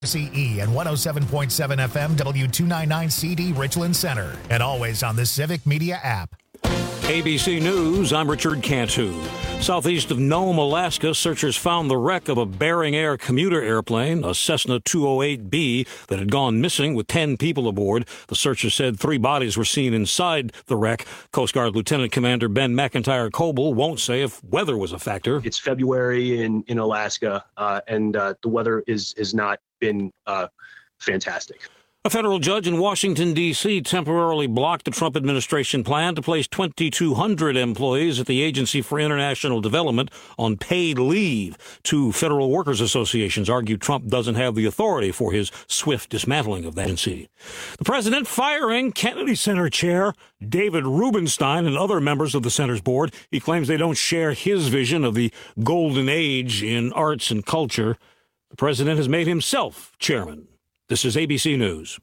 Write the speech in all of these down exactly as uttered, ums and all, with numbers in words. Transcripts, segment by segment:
C E and one oh seven point seven F M W two ninety-nine C D Richland Center, and always on the Civic Media app. A B C News, I'm Richard Cantu. Southeast of Nome, Alaska, searchers found the wreck of a Bering Air commuter airplane, a Cessna two oh eight B, that had gone missing with ten people aboard. The searchers said three bodies were seen inside the wreck. Coast Guard Lieutenant Commander Ben McIntyre Coble won't say if weather was a factor. It's February in, in Alaska, uh, and uh, the weather is is not been uh, fantastic. A federal judge in Washington, D C temporarily blocked the Trump administration plan to place twenty-two hundred employees at the Agency for International Development on paid leave. Two federal workers associations argue Trump doesn't have the authority for his swift dismantling of that agency. The president firing Kennedy Center chair David Rubenstein and other members of the center's board. He claims they don't share his vision of the golden age in arts and culture. The president has made himself chairman. This is A B C News.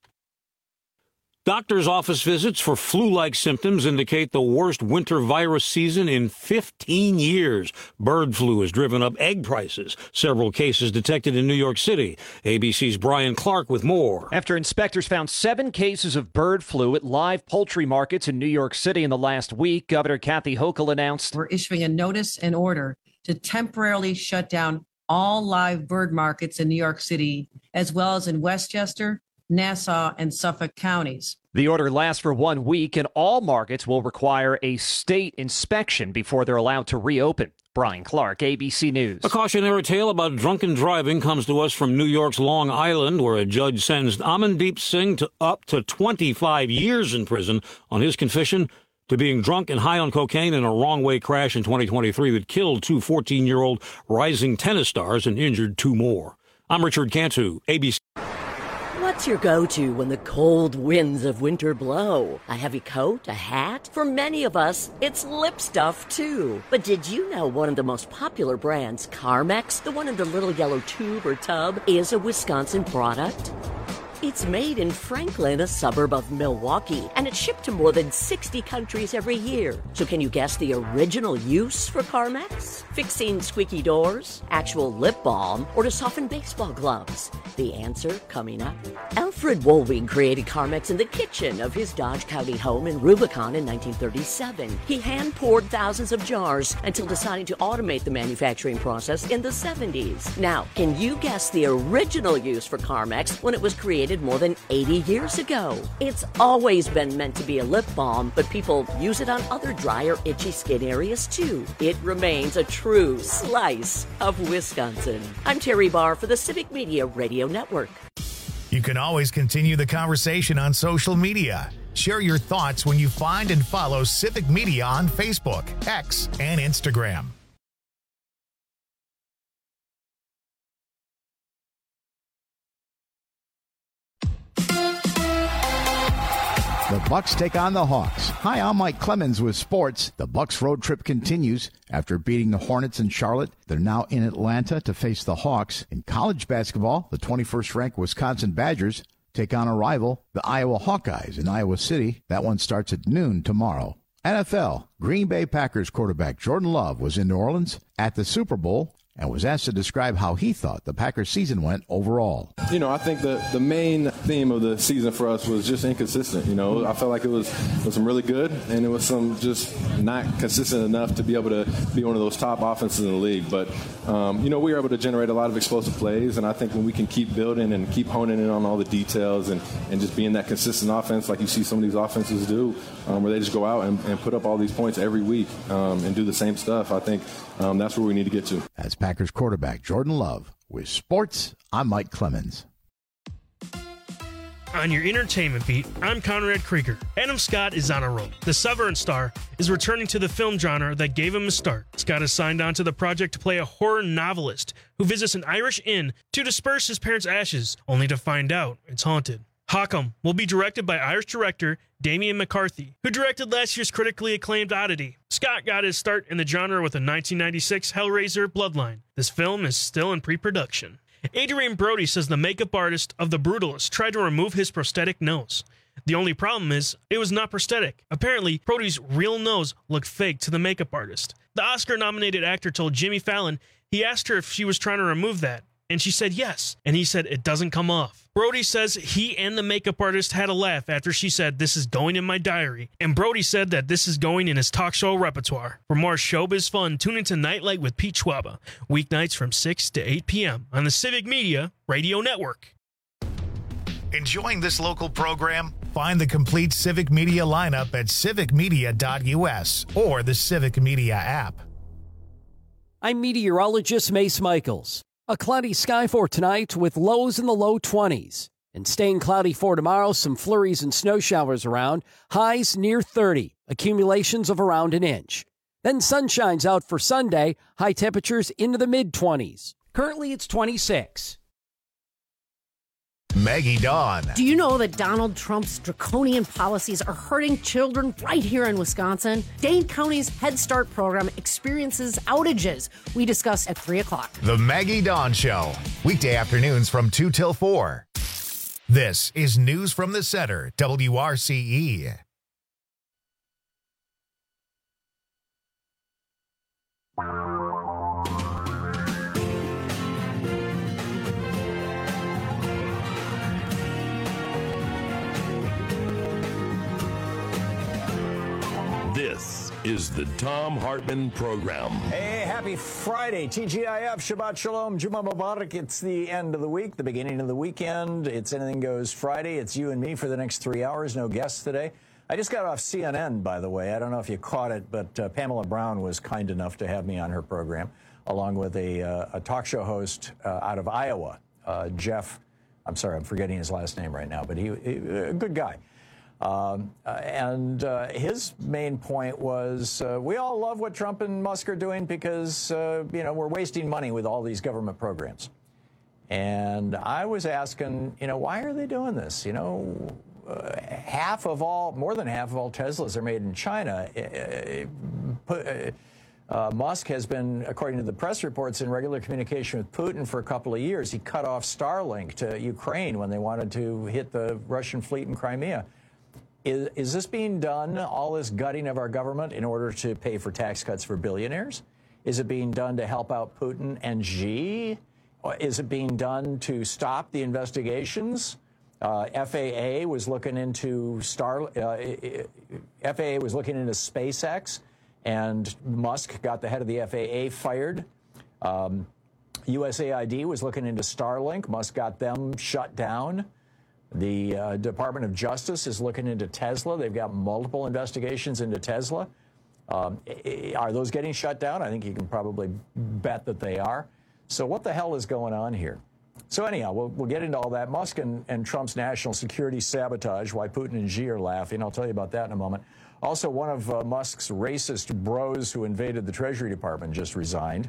Doctors' office visits for flu-like symptoms indicate the worst winter virus season in fifteen years. Bird flu has driven up egg prices. Several cases detected in New York City. A B C's Brian Clark with more. After inspectors found seven cases of bird flu at live poultry markets in New York City in the last week, Governor Kathy Hochul announced, "We're issuing a notice and order to temporarily shut down all live bird markets in New York City, as well as in Westchester, Nassau, and Suffolk counties." The order lasts for one week, and all markets will require a state inspection before they're allowed to reopen. Brian Clark, A B C News. A cautionary tale about drunken driving comes to us from New York's Long Island, where a judge sentenced Amandeep Singh to up to twenty-five years in prison on his confession to being drunk and high on cocaine in a wrong-way crash in twenty twenty-three that killed two fourteen-year-old rising tennis stars and injured two more. I'm Richard Cantu, A B C. What's your go-to when the cold winds of winter blow? A heavy coat? A hat? For many of us, it's lip stuff, too. But did you know one of the most popular brands, Carmex, the one in the little yellow tube or tub, is a Wisconsin product? It's made in Franklin, a suburb of Milwaukee, and it's shipped to more than sixty countries every year. So can you guess the original use for Carmex? Fixing squeaky doors, actual lip balm, or to soften baseball gloves? The answer coming up. Alfred Woolwing created Carmex in the kitchen of his Dodge County home in Rubicon in nineteen thirty-seven. He hand-poured thousands of jars until deciding to automate the manufacturing process in the seventies. Now, can you guess the original use for Carmex when it was created more than eighty years ago? It's always been meant to be a lip balm, but people use it on other dry or itchy skin areas too. It remains a true slice of Wisconsin. I'm Terry Barr for the Civic Media Radio Network. You can always continue the conversation on social media. Share your thoughts when you find and follow Civic Media on Facebook, X, and Instagram. The Bucs take on the Hawks. Hi, I'm Mike Clemens with sports. The Bucs road trip continues. After beating the Hornets in Charlotte, they're now in Atlanta to face the Hawks. In college basketball, the twenty-first ranked Wisconsin Badgers take on a rival, the Iowa Hawkeyes in Iowa City. That one starts at noon tomorrow. N F L, Green Bay Packers quarterback Jordan Love was in New Orleans at the Super Bowl and was asked to describe how he thought the Packers season went overall. You know, I think the, the main theme of the season for us was just inconsistent. You know, I felt like it was, it was some really good, and it was some just not consistent enough to be able to be one of those top offenses in the league. But, um, you know, we were able to generate a lot of explosive plays, and I think when we can keep building and keep honing in on all the details and, and just being that consistent offense like you see some of these offenses do, um, where they just go out and, and put up all these points every week um, and do the same stuff, I think um, that's where we need to get to. That's Packers quarterback Jordan Love. With sports, I'm Mike Clemens. On your entertainment beat, I'm Conrad Krieger. Adam Scott is on a roll. The Severance star is returning to the film genre that gave him a start. Scott has signed on to the project to play a horror novelist who visits an Irish inn to disperse his parents' ashes, only to find out it's haunted. Hawkham will be directed by Irish director Damian McCarthy, who directed last year's critically acclaimed Oddity. Scott got his start in the genre with a nineteen ninety-six Hellraiser Bloodline. This film is still in pre-production. Adrian Brody says the makeup artist of The Brutalist tried to remove his prosthetic nose. The only problem is, it was not prosthetic. Apparently, Brody's real nose looked fake to the makeup artist. The Oscar-nominated actor told Jimmy Fallon he asked her if she was trying to remove that, And she said yes. And he said it doesn't come off. Brody says he and the makeup artist had a laugh after she said, "This is going in my diary." And Brody said that this is going in his talk show repertoire. For more showbiz fun, tune into Nightlight with Pete Schwaba, weeknights from six to eight p.m. on the Civic Media Radio Network. Enjoying this local program? Find the complete Civic Media lineup at civic media dot u s or the Civic Media app. I'm meteorologist Mace Michaels. A cloudy sky for tonight with lows in the low twenties. And staying cloudy for tomorrow, some flurries and snow showers around, highs near thirty, accumulations of around an inch. Then sun shines out for Sunday, high temperatures into the mid-twenties. Currently it's twenty-six. Maggie Dawn. Do you know that Donald Trump's draconian policies are hurting children right here in Wisconsin? Dane County's Head Start program experiences outages. We discuss at three o'clock. The Maggie Dawn Show. Weekday afternoons from two till four. This is News from the Center, W R C E. This is the Thom Hartmann Program. Hey, happy Friday. T G I F, Shabbat Shalom, Juma Mubarak. It's the end of the week, the beginning of the weekend. It's Anything Goes Friday. It's you and me for the next three hours. No guests today. I just got off C N N, by the way. I don't know if you caught it, but uh, Pamela Brown was kind enough to have me on her program, along with a, uh, a talk show host uh, out of Iowa, uh, Jeff. I'm sorry, I'm forgetting his last name right now, but he, he a good guy. Um, uh, and uh, his main point was, uh, we all love what Trump and Musk are doing because, uh, you know, we're wasting money with all these government programs. And I was asking, you know, why are they doing this? You know, uh, half of all, more than half of all Teslas are made in China. Uh, uh, uh, Musk has been, according to the press reports, in regular communication with Putin for a couple of years. He cut off Starlink to Ukraine when they wanted to hit the Russian fleet in Crimea. Is, is this being done, all this gutting of our government, in order to pay for tax cuts for billionaires? Is it being done to help out Putin and Xi? Or is it being done to stop the investigations? Uh, F A A was looking into Star. Uh, F A A was looking into SpaceX, and Musk got the head of the F A A fired. Um, U S A I D was looking into Starlink. Musk got them shut down. The uh, Department of Justice is looking into Tesla. They've got multiple investigations into Tesla. Um, are those getting shut down? I think you can probably bet that they are. So what the hell is going on here? So anyhow, we'll, we'll get into all that. Musk and, and Trump's national security sabotage, why Putin and Xi are laughing. I'll tell you about that in a moment. Also, one of uh, Musk's racist bros who invaded the Treasury Department just resigned.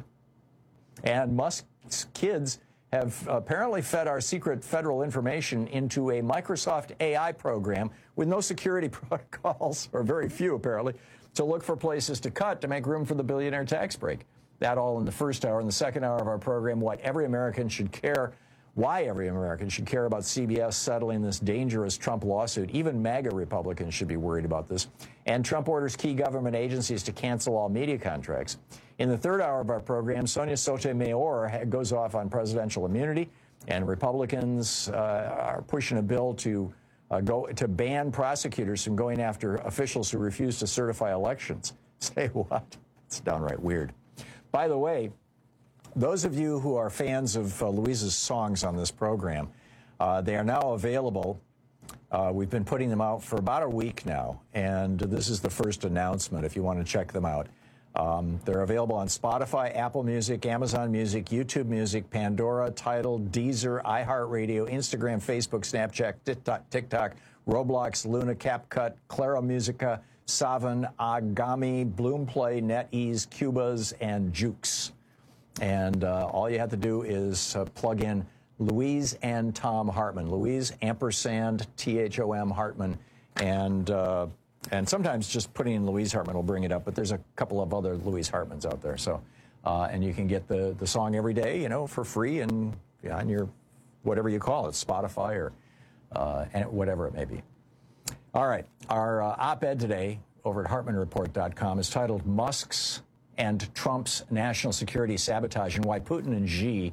And Musk's kids have apparently fed our secret federal information into a Microsoft A I program with no security protocols, or very few apparently, to look for places to cut to make room for the billionaire tax break. That all in the first hour. In the second hour of our program, what every American should care, why every American should care about C B S settling this dangerous Trump lawsuit. Even MAGA Republicans should be worried about this. And Trump orders key government agencies to cancel all media contracts. In the third hour of our program, Sonia Sotomayor goes off on presidential immunity, and Republicans uh, are pushing a bill to uh, go to ban prosecutors from going after officials who refuse to certify elections. Say what? It's downright weird. By the way, those of you who are fans of uh, Louise's songs on this program, uh, they are now available. Uh, we've been putting them out for about a week now, and this is the first announcement if you want to check them out. Um, they're available on Spotify, Apple Music, Amazon Music, YouTube Music, Pandora, Tidal, Deezer, iHeartRadio, Instagram, Facebook, Snapchat, TikTok, TikTok, Roblox, Luna, CapCut, Clara Musica, Savan, Agami, Bloomplay, NetEase, Cubase, and Jukes. And uh, all you have to do is uh, plug in Louise and Thom Hartmann. Louise, ampersand, T H O M, Hartmann. And uh, and sometimes just putting in Louise Hartmann will bring it up, but there's a couple of other Louise Hartmanns out there. So, uh, and you can get the, the song every day, you know, for free and yeah, on your, whatever you call it, Spotify or uh, and whatever it may be. All right. Our uh, op-ed today over at Hartmann Report dot com is titled Musk's and Trump's National Security Sabotage and Why Putin and Xi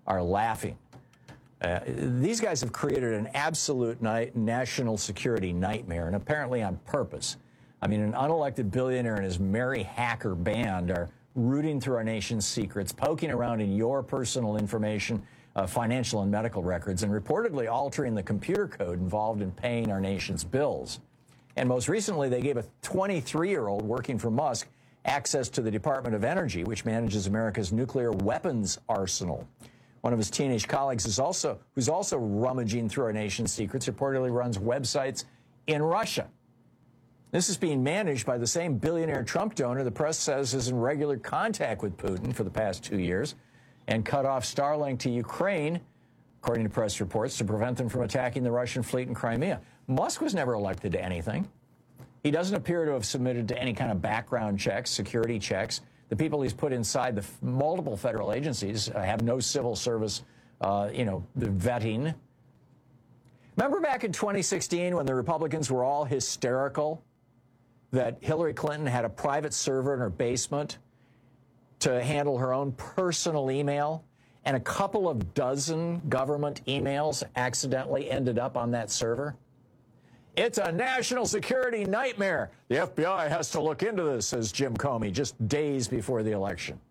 are laughing. Uh, these guys have created an absolute ni- national security nightmare, and apparently on purpose. I mean, an unelected billionaire and his merry hacker band are rooting through our nation's secrets, poking around in your personal information, uh, financial and medical records, and reportedly altering the computer code involved in paying our nation's bills. And most recently, they gave a twenty-three-year-old working for Musk access to the Department of Energy, which manages America's nuclear weapons arsenal. One of his teenage colleagues is also, who's also rummaging through our nation's secrets, reportedly runs websites in Russia. This is being managed by the same billionaire Trump donor the press says is in regular contact with Putin for the past two years and cut off Starlink to Ukraine, according to press reports, to prevent them from attacking the Russian fleet in Crimea. Musk was never elected to anything. He doesn't appear to have submitted to any kind of background checks, security checks. The people he's put inside the f- multiple federal agencies uh, have no civil service, uh, you know, vetting. Remember back in twenty sixteen when the Republicans were all hysterical that Hillary Clinton had a private server in her basement to handle her own personal email, and a couple of dozen government emails accidentally ended up on that server? It's a national security nightmare. The F B I has to look into this, says Jim Comey, just days before the election.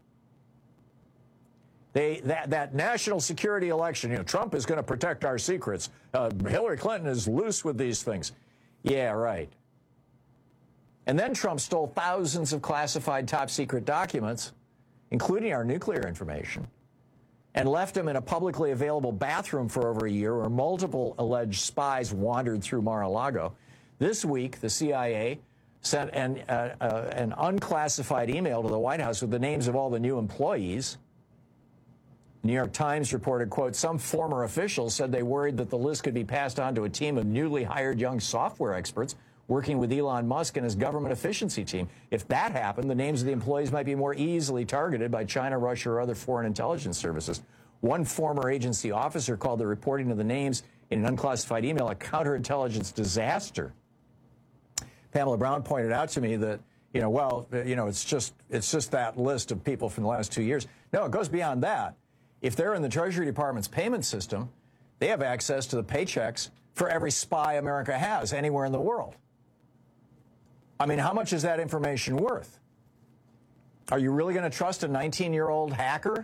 They, that, that national security election, you know, Trump is going to protect our secrets. Uh, Hillary Clinton is loose with these things. Yeah, right. And then Trump stole thousands of classified top-secret documents, including our nuclear information, and left them in a publicly available bathroom for over a year where multiple alleged spies wandered through Mar-a-Lago. This week, the C I A sent an, uh, uh, an unclassified email to the White House with the names of all the new employees. New York Times reported, quote, some former officials said they worried that the list could be passed on to a team of newly hired young software experts working with Elon Musk and his government efficiency team. If that happened, the names of the employees might be more easily targeted by China, Russia, or other foreign intelligence services. One former agency officer called the reporting of the names in an unclassified email a counterintelligence disaster. Pamela Brown pointed out to me that, you know, well, you know, it's just it's just that list of people from the last two years. No, it goes beyond that. If they're in the Treasury Department's payment system, they have access to the paychecks for every spy America has anywhere in the world. I mean, how much is that information worth? Are you really going to trust a nineteen-year-old hacker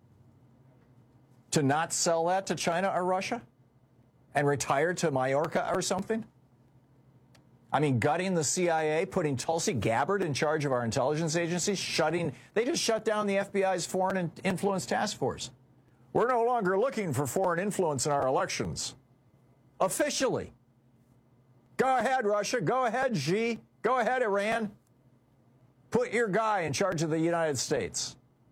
to not sell that to China or Russia and retire to Mallorca or something? I mean, gutting the C I A, putting Tulsi Gabbard in charge of our intelligence agencies, shutting, they just shut down the F B I's Foreign Influence Task Force. We're no longer looking for foreign influence in our elections. Officially. Go ahead, Russia. Go ahead, Xi. Go ahead, Iran. Put your guy in charge of the United States.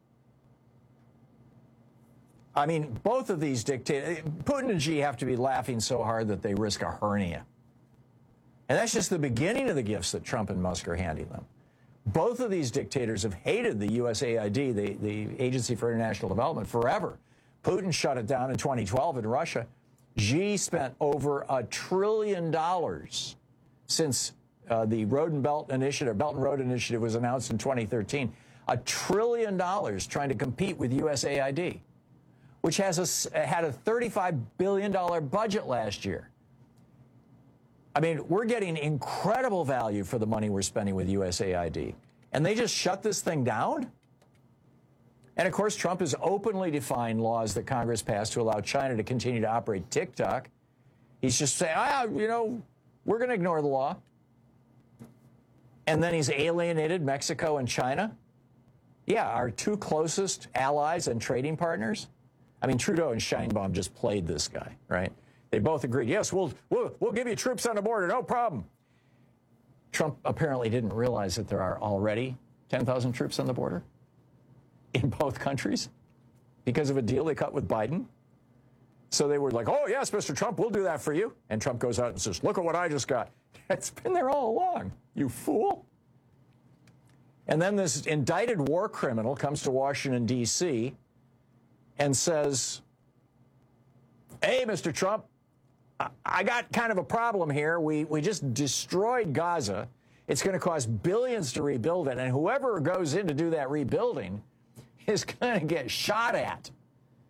I mean, both of these dictators, Putin and Xi have to be laughing so hard that they risk a hernia. And that's just the beginning of the gifts that Trump and Musk are handing them. Both of these dictators have hated the U S A I D, the, the Agency for International Development, forever. Putin shut it down in twenty twelve in Russia. Xi spent over a trillion dollars since Uh, the Road and Belt Initiative, Belt and Road Initiative was announced in twenty thirteen, a trillion dollars trying to compete with U S A I D, which has a, had a thirty-five billion dollars budget last year. I mean, we're getting incredible value for the money we're spending with U S A I D, and they just shut this thing down? And, of course, Trump has openly defined laws that Congress passed to allow China to continue to operate TikTok. He's just saying, ah, you know, we're going to ignore the law. And then he's alienated Mexico and China. Yeah, our two closest allies and trading partners. I mean, Trudeau and Sheinbaum just played this guy, right? They both agreed, yes, we'll, we'll, we'll give you troops on the border, no problem. Trump apparently didn't realize that there are already ten thousand troops on the border in both countries because of a deal they cut with Biden. So they were like, oh, yes, Mister Trump, we'll do that for you. And Trump goes out and says, look at what I just got. It's been there all along, you fool. And then this indicted war criminal comes to Washington, D C and says, hey, Mister Trump, I, I got kind of a problem here. We, we just destroyed Gaza. It's going to cost billions to rebuild it. And whoever goes in to do that rebuilding is going to get shot at.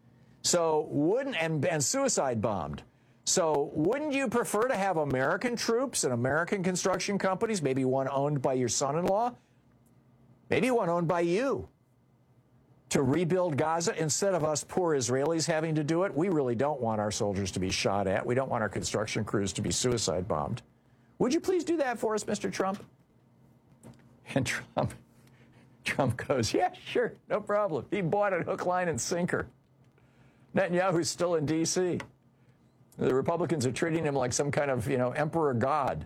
So wouldn't, and, and suicide bombed. So wouldn't you prefer to have American troops and American construction companies, maybe one owned by your son-in-law, maybe one owned by you, to rebuild Gaza instead of us poor Israelis having to do it? We really don't want our soldiers to be shot at. We don't want our construction crews to be suicide bombed. Would you please do that for us, Mister Trump? And Trump, Trump goes, yeah, sure, no problem. He bought it hook, line, and sinker. Netanyahu's still in D C The Republicans are treating him like some kind of, you know, emperor god.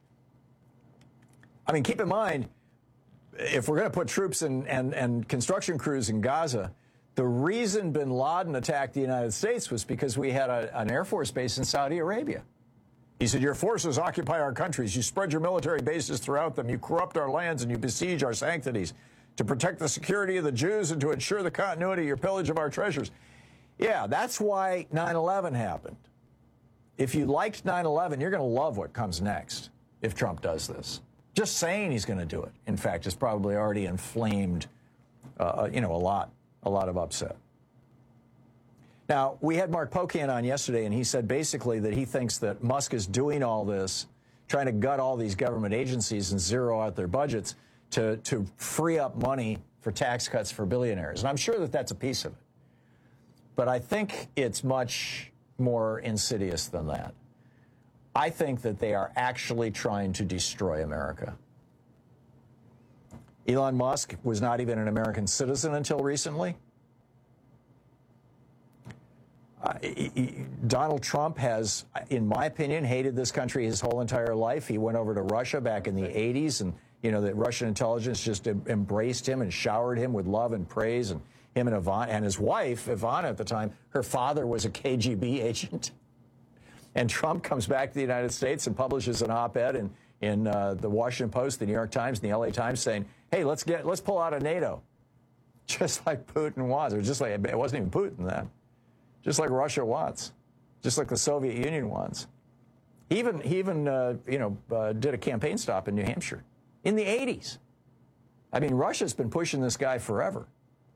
I mean, keep in mind, if we're going to put troops and, and, and construction crews in Gaza, the reason bin Laden attacked the United States was because we had a, an Air Force base in Saudi Arabia. He said, your forces occupy our countries. You spread your military bases throughout them. You corrupt our lands and you besiege our sanctities to protect the security of the Jews and to ensure the continuity of your pillage of our treasures. Yeah, that's why nine eleven happened. If you liked nine eleven, you're going to love what comes next if Trump does this. Just saying he's going to do it, in fact, has probably already inflamed, uh, you know, a lot, a lot of upset. Now, we had Mark Pocan on yesterday, and he said basically that he thinks that Musk is doing all this, trying to gut all these government agencies and zero out their budgets to, to free up money for tax cuts for billionaires. And I'm sure that that's a piece of it. But I think it's much more insidious than that. I think that they are actually trying to destroy America. Elon Musk was not even an American citizen until recently. Uh, he, he, Donald Trump has, in my opinion, hated this country his whole entire life. He went over to Russia back in the eighties, and, you know, the Russian intelligence just em- embraced him and showered him with love and praise. And him and Ivana, and his wife, Ivana at the time, her father was a K G B agent. And Trump comes back to the United States and publishes an op-ed in, in uh, the Washington Post, the New York Times, and the L A Times saying, hey, let's get let's pull out of NATO. Just like Putin wants, or just like, it wasn't even Putin then. Just like Russia wants. Just like the Soviet Union wants. He even, he even uh, you know, uh, did a campaign stop in New Hampshire in the eighties. I mean, Russia's been pushing this guy forever.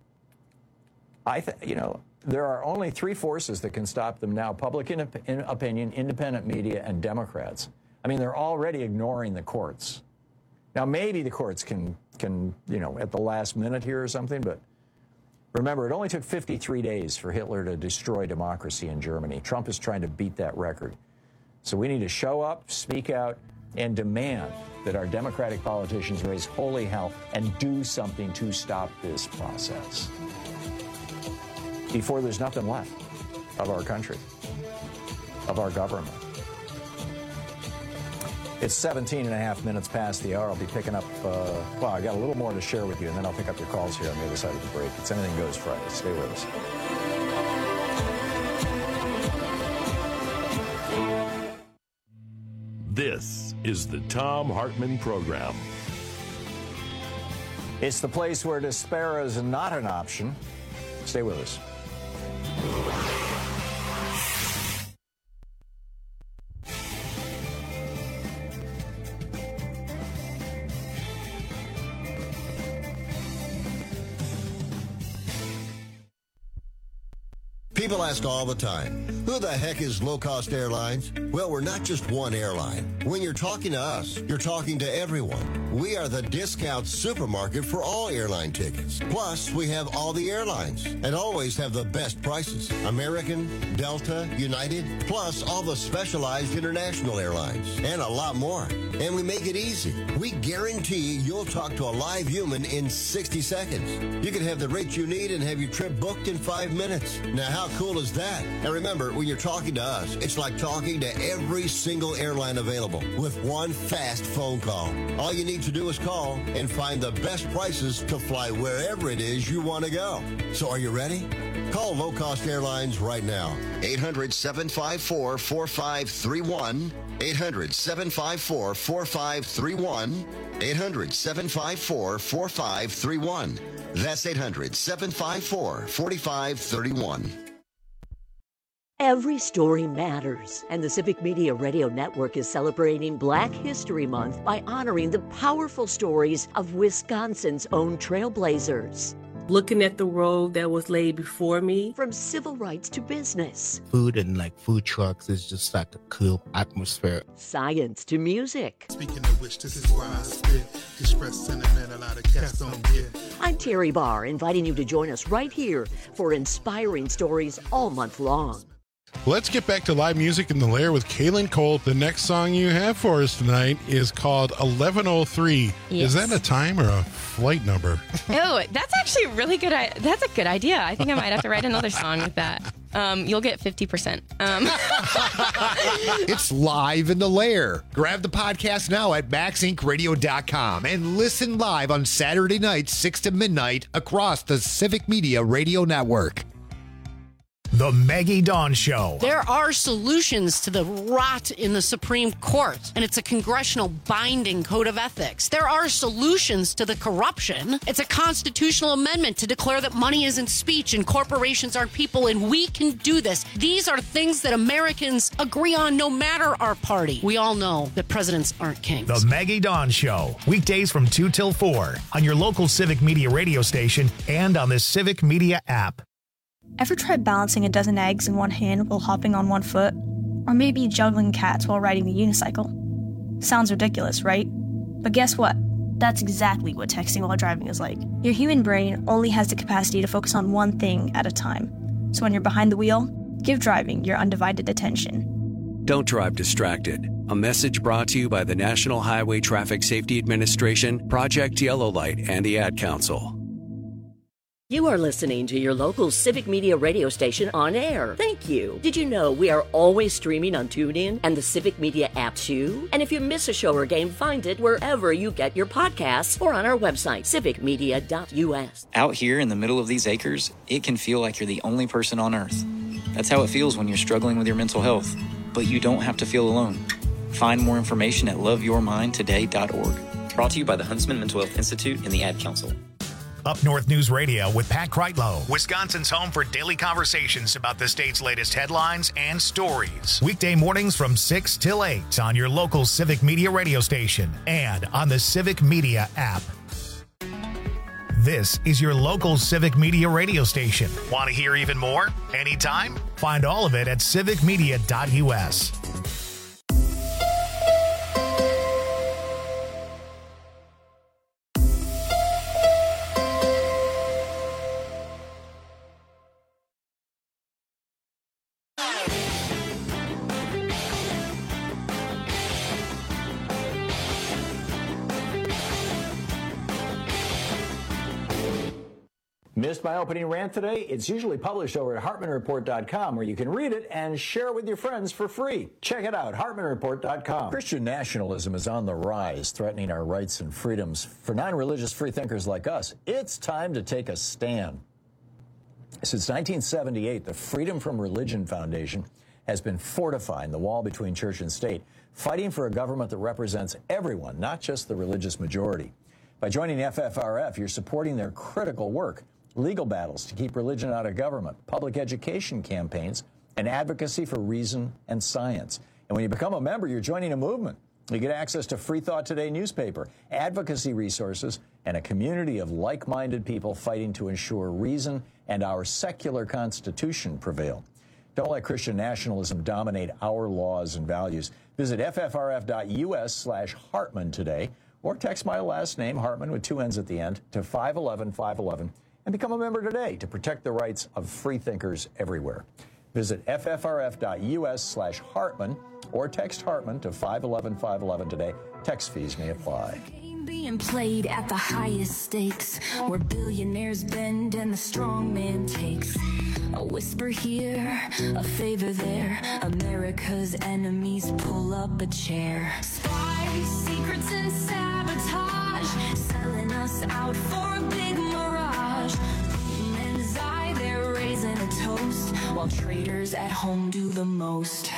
I th- you know, there are only three forces that can stop them now: public in- in opinion, independent media, and Democrats. I mean, they're already ignoring the courts. Now, maybe the courts can, can, you know, at the last minute here or something, but remember, it only took fifty-three days for Hitler to destroy democracy in Germany. Trump is trying to beat that record. So we need to show up, speak out, and demand that our Democratic politicians raise holy hell and do something to stop this process before there's nothing left of our country, of our government. It's seventeen and a half minutes past the hour. I'll be picking up, uh, well, I got a little more to share with you, and then I'll pick up your calls here on the other side of the break. It's Anything Goes Friday. Stay with us. This is the Thom Hartmann Program. It's the place where despair is not an option. Stay with us. People ask all the time, who the heck is Low Cost Airlines? Well, we're not just one airline. When you're talking to us, you're talking to everyone. We are the discount supermarket for all airline tickets. Plus, we have all the airlines and always have the best prices. American, Delta, United, plus all the specialized international airlines and a lot more. And we make it easy. We guarantee you'll talk to a live human in sixty seconds. You can have the rate you need and have your trip booked in five minutes. Now, how cool is that? And remember, when you're talking to us, it's like talking to every single airline available with one fast phone call. All you need to do is call and find the best prices to fly wherever it is you want to go. So are you ready? Call Low Cost Airlines right now. eight hundred, seven five four, four five three one. eight hundred, seven five four, four five three one. eight hundred, seven five four, four five three one. That's eight hundred, seven five four, four five three one. Every story matters, and the Civic Media Radio Network is celebrating Black History Month by honoring the powerful stories of Wisconsin's own trailblazers. looking at the road that was laid before me. From civil rights to business. Food and like food trucks is just like a cool atmosphere. Science to music. Speaking of which, this is why I spit. Express sentiment a lot of cats don't get. I'm Terry Barr, inviting you to join us right here for inspiring stories all month long. Let's get back to live music in the Lair with Kaylin Cole. The next song you have for us tonight is called eleven oh three. Yes. Is that a time or a flight number? Oh, that's actually a really good. That's a good idea. I think I might have to write another song with that. Um, you'll get fifty percent. Um. It's live in the Lair. Grab the podcast now at max inc radio dot com and listen live on Saturday nights, six to midnight across the Civic Media Radio Network. The Maggie Dawn Show. There are solutions to the rot in the Supreme Court, and it's a congressional binding code of ethics. There are solutions to the corruption. It's a constitutional amendment to declare that money isn't speech and corporations aren't people, and we can do this. These are things that Americans agree on no matter our party. We all know that presidents aren't kings. The Maggie Dawn Show. Weekdays from two till four on your local Civic Media radio station and on the Civic Media app. Ever tried balancing a dozen eggs in one hand while hopping on one foot? Or maybe juggling cats while riding the unicycle? Sounds ridiculous, right? But guess what? That's exactly what texting while driving is like. Your human brain only has the capacity to focus on one thing at a time. So when you're behind the wheel, give driving your undivided attention. Don't drive distracted. A message brought to you by the National Highway Traffic Safety Administration, Project Yellow Light, and the Ad Council. You are listening to your local Civic Media radio station on air. Thank you. Did you know we are always streaming on TuneIn and the Civic Media app too? And if you miss a show or game, find it wherever you get your podcasts or on our website, civic media dot u s. Out here in the middle of these acres, it can feel like you're the only person on earth. That's how it feels when you're struggling with your mental health. But you don't have to feel alone. Find more information at love your mind today dot org. Brought to you by the Huntsman Mental Health Institute and the Ad Council. Up North News Radio with Pat Kreitlow, Wisconsin's home for daily conversations about the state's latest headlines and stories. Weekday mornings from six till eight on your local Civic Media radio station and on the Civic Media app. This is your local Civic Media radio station. Want to hear even more? Anytime? Find all of it at civic media dot u s. Missed my opening rant today? It's usually published over at hartman report dot com, where you can read it and share it with your friends for free. Check it out, hartman report dot com. Christian nationalism is on the rise, threatening our rights and freedoms. For non-religious freethinkers like us, it's time to take a stand. Since nineteen seventy-eight, the Freedom from Religion Foundation has been fortifying the wall between church and state, fighting for a government that represents everyone, not just the religious majority. By joining F F R F, you're supporting their critical work. Legal battles to keep religion out of government, public education campaigns, and advocacy for reason and science. And when you become a member, you're joining a movement. You get access to Free Thought Today newspaper, advocacy resources, and a community of like-minded people fighting to ensure reason and our secular constitution prevail. Don't let Christian nationalism dominate our laws and values. Visit f f r f dot u s slash Hartman today, or text my last name, Hartman, with two N's at the end, to five one one, five one one. And become a member today to protect the rights of freethinkers everywhere. Visit f f r f dot u s slash Hartman or text Hartman to five one one, five one one today. Text fees may apply. Being played at the highest stakes, where billionaires bend and the strong man takes. A whisper here, a favor there. America's enemies pull up a chair. Spies, secrets, and sabotage, selling us out for a big mirage. Men's eye, they're raising a toast, while traitors at home do the most.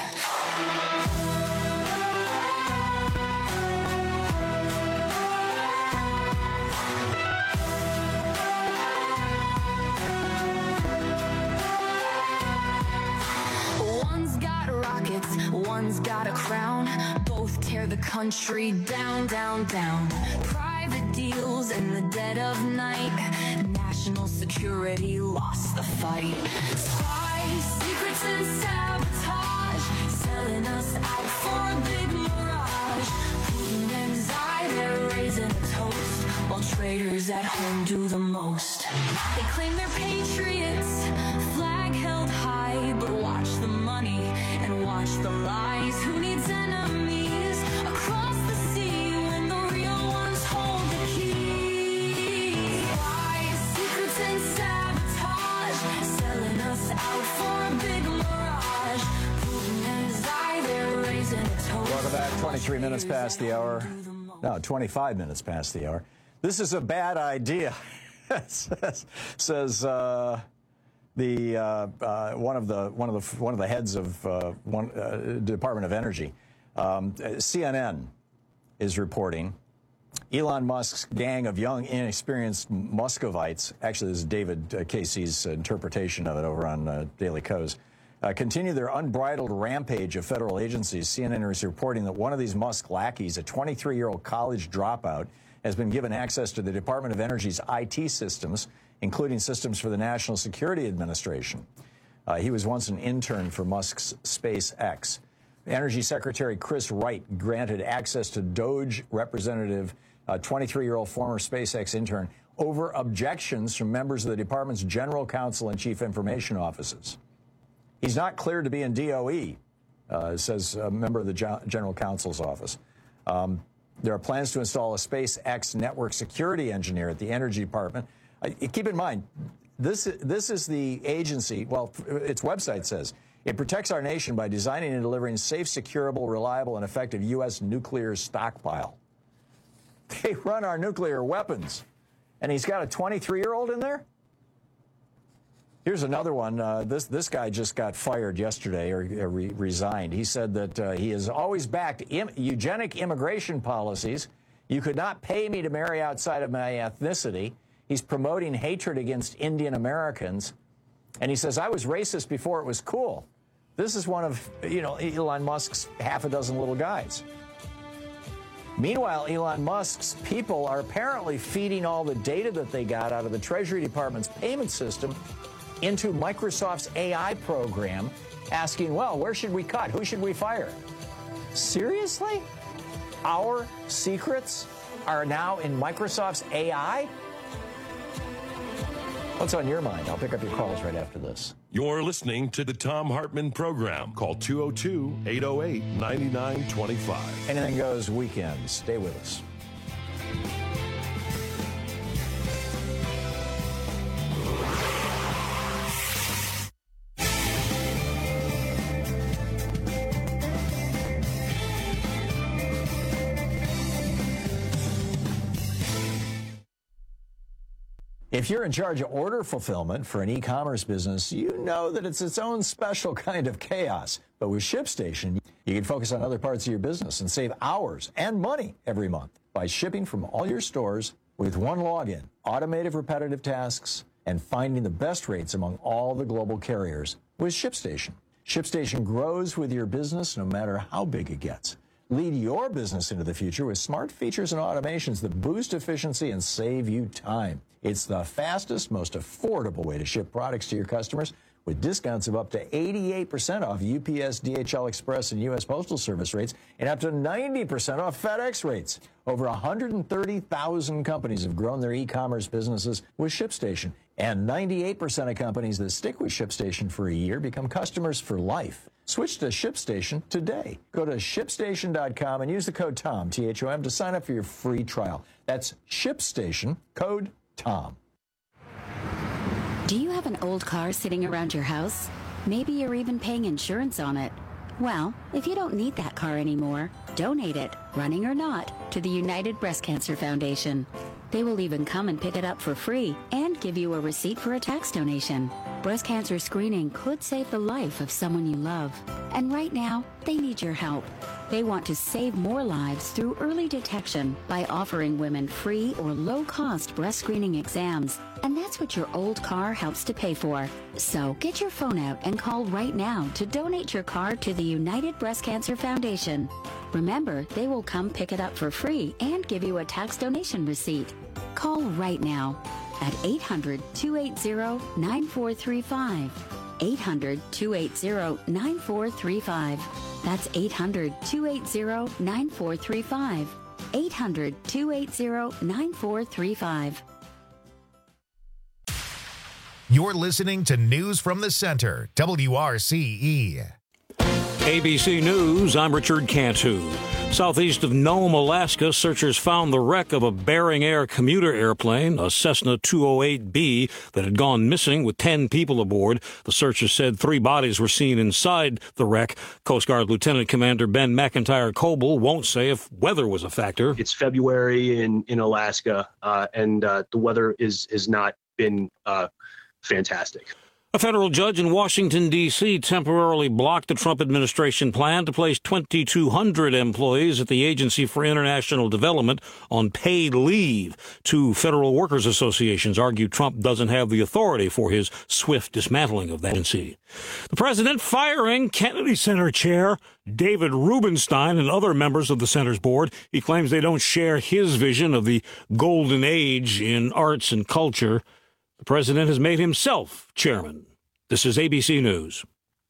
One's got a crown, both tear the country down, down, down. Private deals in the dead of night. Now national security lost the fight. Spies, secrets and sabotage, selling us out for a big mirage. Putin and Xi, they're raising a toast, while traitors at home do the most. They claim they're patriots, flag held high, but watch the money and watch the lies. Who needs enemies across the sea when the real ones hold the keys? Lies, secrets and sabotage, selling us out for a big mirage. Putin and Xi, they're raising a toast. Welcome back. twenty-three minutes past the hour. No, twenty-five minutes past the hour. This is a bad idea, says, says uh, the uh, uh, one of the one of the one of the heads of uh, one uh, Department of Energy. Um, C N N is reporting Elon Musk's gang of young, inexperienced Muscovites. Actually, this is David uh, Casey's interpretation of it over on uh, Daily Kos. Uh, continue their unbridled rampage of federal agencies. C N N is reporting that one of these Musk lackeys, a twenty-three-year-old college dropout, has been given access to the Department of Energy's I T systems, including systems for the National Security Administration. Uh, he was once an intern for Musk's SpaceX. Energy Secretary Chris Wright granted access to Doge representative, uh, twenty-three-year-old former SpaceX intern, over objections from members of the department's general counsel and chief information offices. He's not cleared to be in D O E, uh, says a member of the general counsel's office. Um, There are plans to install a SpaceX network security engineer at the Energy Department. Uh, keep in mind, this, this is the agency, well, its website says, it protects our nation by designing and delivering safe, securable, reliable, and effective U S nuclear stockpile. They run our nuclear weapons. And he's got a twenty-three-year-old in there? Here's another one. Uh, this this guy just got fired yesterday, or, or re resigned. He said that uh, he has always backed im eugenic immigration policies. You could not pay me to marry outside of my ethnicity. He's promoting hatred against Indian Americans. And he says, I was racist before it was cool. This is one of, you know, Elon Musk's half a dozen little guys. Meanwhile, Elon Musk's people are apparently feeding all the data that they got out of the Treasury Department's payment system into Microsoft's A I program, asking, well, where should we cut? Who should we fire? Seriously? Our secrets are now in Microsoft's A I? What's on your mind? I'll pick up your calls right after this. You're listening to the Thom Hartmann Program. Call two oh two, eight oh eight, nine nine two five. Anything Goes weekend. Stay with us. If you're in charge of order fulfillment for an e-commerce business, you know that it's its own special kind of chaos. But with ShipStation, you can focus on other parts of your business and save hours and money every month by shipping from all your stores with one login, automated repetitive tasks, and finding the best rates among all the global carriers with ShipStation. ShipStation grows with your business no matter how big it gets. Lead your business into the future with smart features and automations that boost efficiency and save you time. It's the fastest, most affordable way to ship products to your customers, with discounts of up to eighty-eight percent off U P S, D H L Express, and U S Postal Service rates, and up to ninety percent off FedEx rates. Over one hundred thirty thousand companies have grown their e-commerce businesses with ShipStation, and ninety-eight percent of companies that stick with ShipStation for a year become customers for life. Switch to ShipStation today. Go to ship station dot com and use the code TOM, T H O M, to sign up for your free trial. That's ShipStation, code TOM. Do you have an old car sitting around your house? Maybe you're even paying insurance on it. Well, if you don't need that car anymore, donate it, running or not, to the United Breast Cancer Foundation. They will even come and pick it up for free and give you a receipt for a tax donation. Breast cancer screening could save the life of someone you love. And right now, they need your help. They want to save more lives through early detection by offering women free or low-cost breast screening exams. And that's what your old car helps to pay for. So get your phone out and call right now to donate your car to the United Breast Cancer Foundation. Remember, they will come pick it up for free and give you a tax donation receipt. Call right now. at eight hundred, two eight zero, nine four three five. eight hundred, two eight zero, nine four three five. That's eight hundred, two eight zero, nine four three five. eight hundred, two eight zero, nine four three five. You're listening to News from the Center, W R C E. A B C News, I'm Richard Cantu. Southeast of Nome, Alaska, searchers found the wreck of a Bering Air commuter airplane, a Cessna two oh eight B, that had gone missing with ten people aboard. The searchers said three bodies were seen inside the wreck. Coast Guard Lieutenant Commander Ben McIntyre Coble won't say if weather was a factor. It's February in, in Alaska, uh, and uh, the weather is has not been uh, fantastic. A federal judge in Washington, D C temporarily blocked the Trump administration plan to place twenty-two hundred employees at the Agency for International Development on paid leave. Two federal workers associations argue Trump doesn't have the authority for his swift dismantling of that agency. The president firing Kennedy Center chair David Rubenstein and other members of the center's board. He claims they don't share his vision of the golden age in arts and culture. The president has made himself chairman. This is A B C News.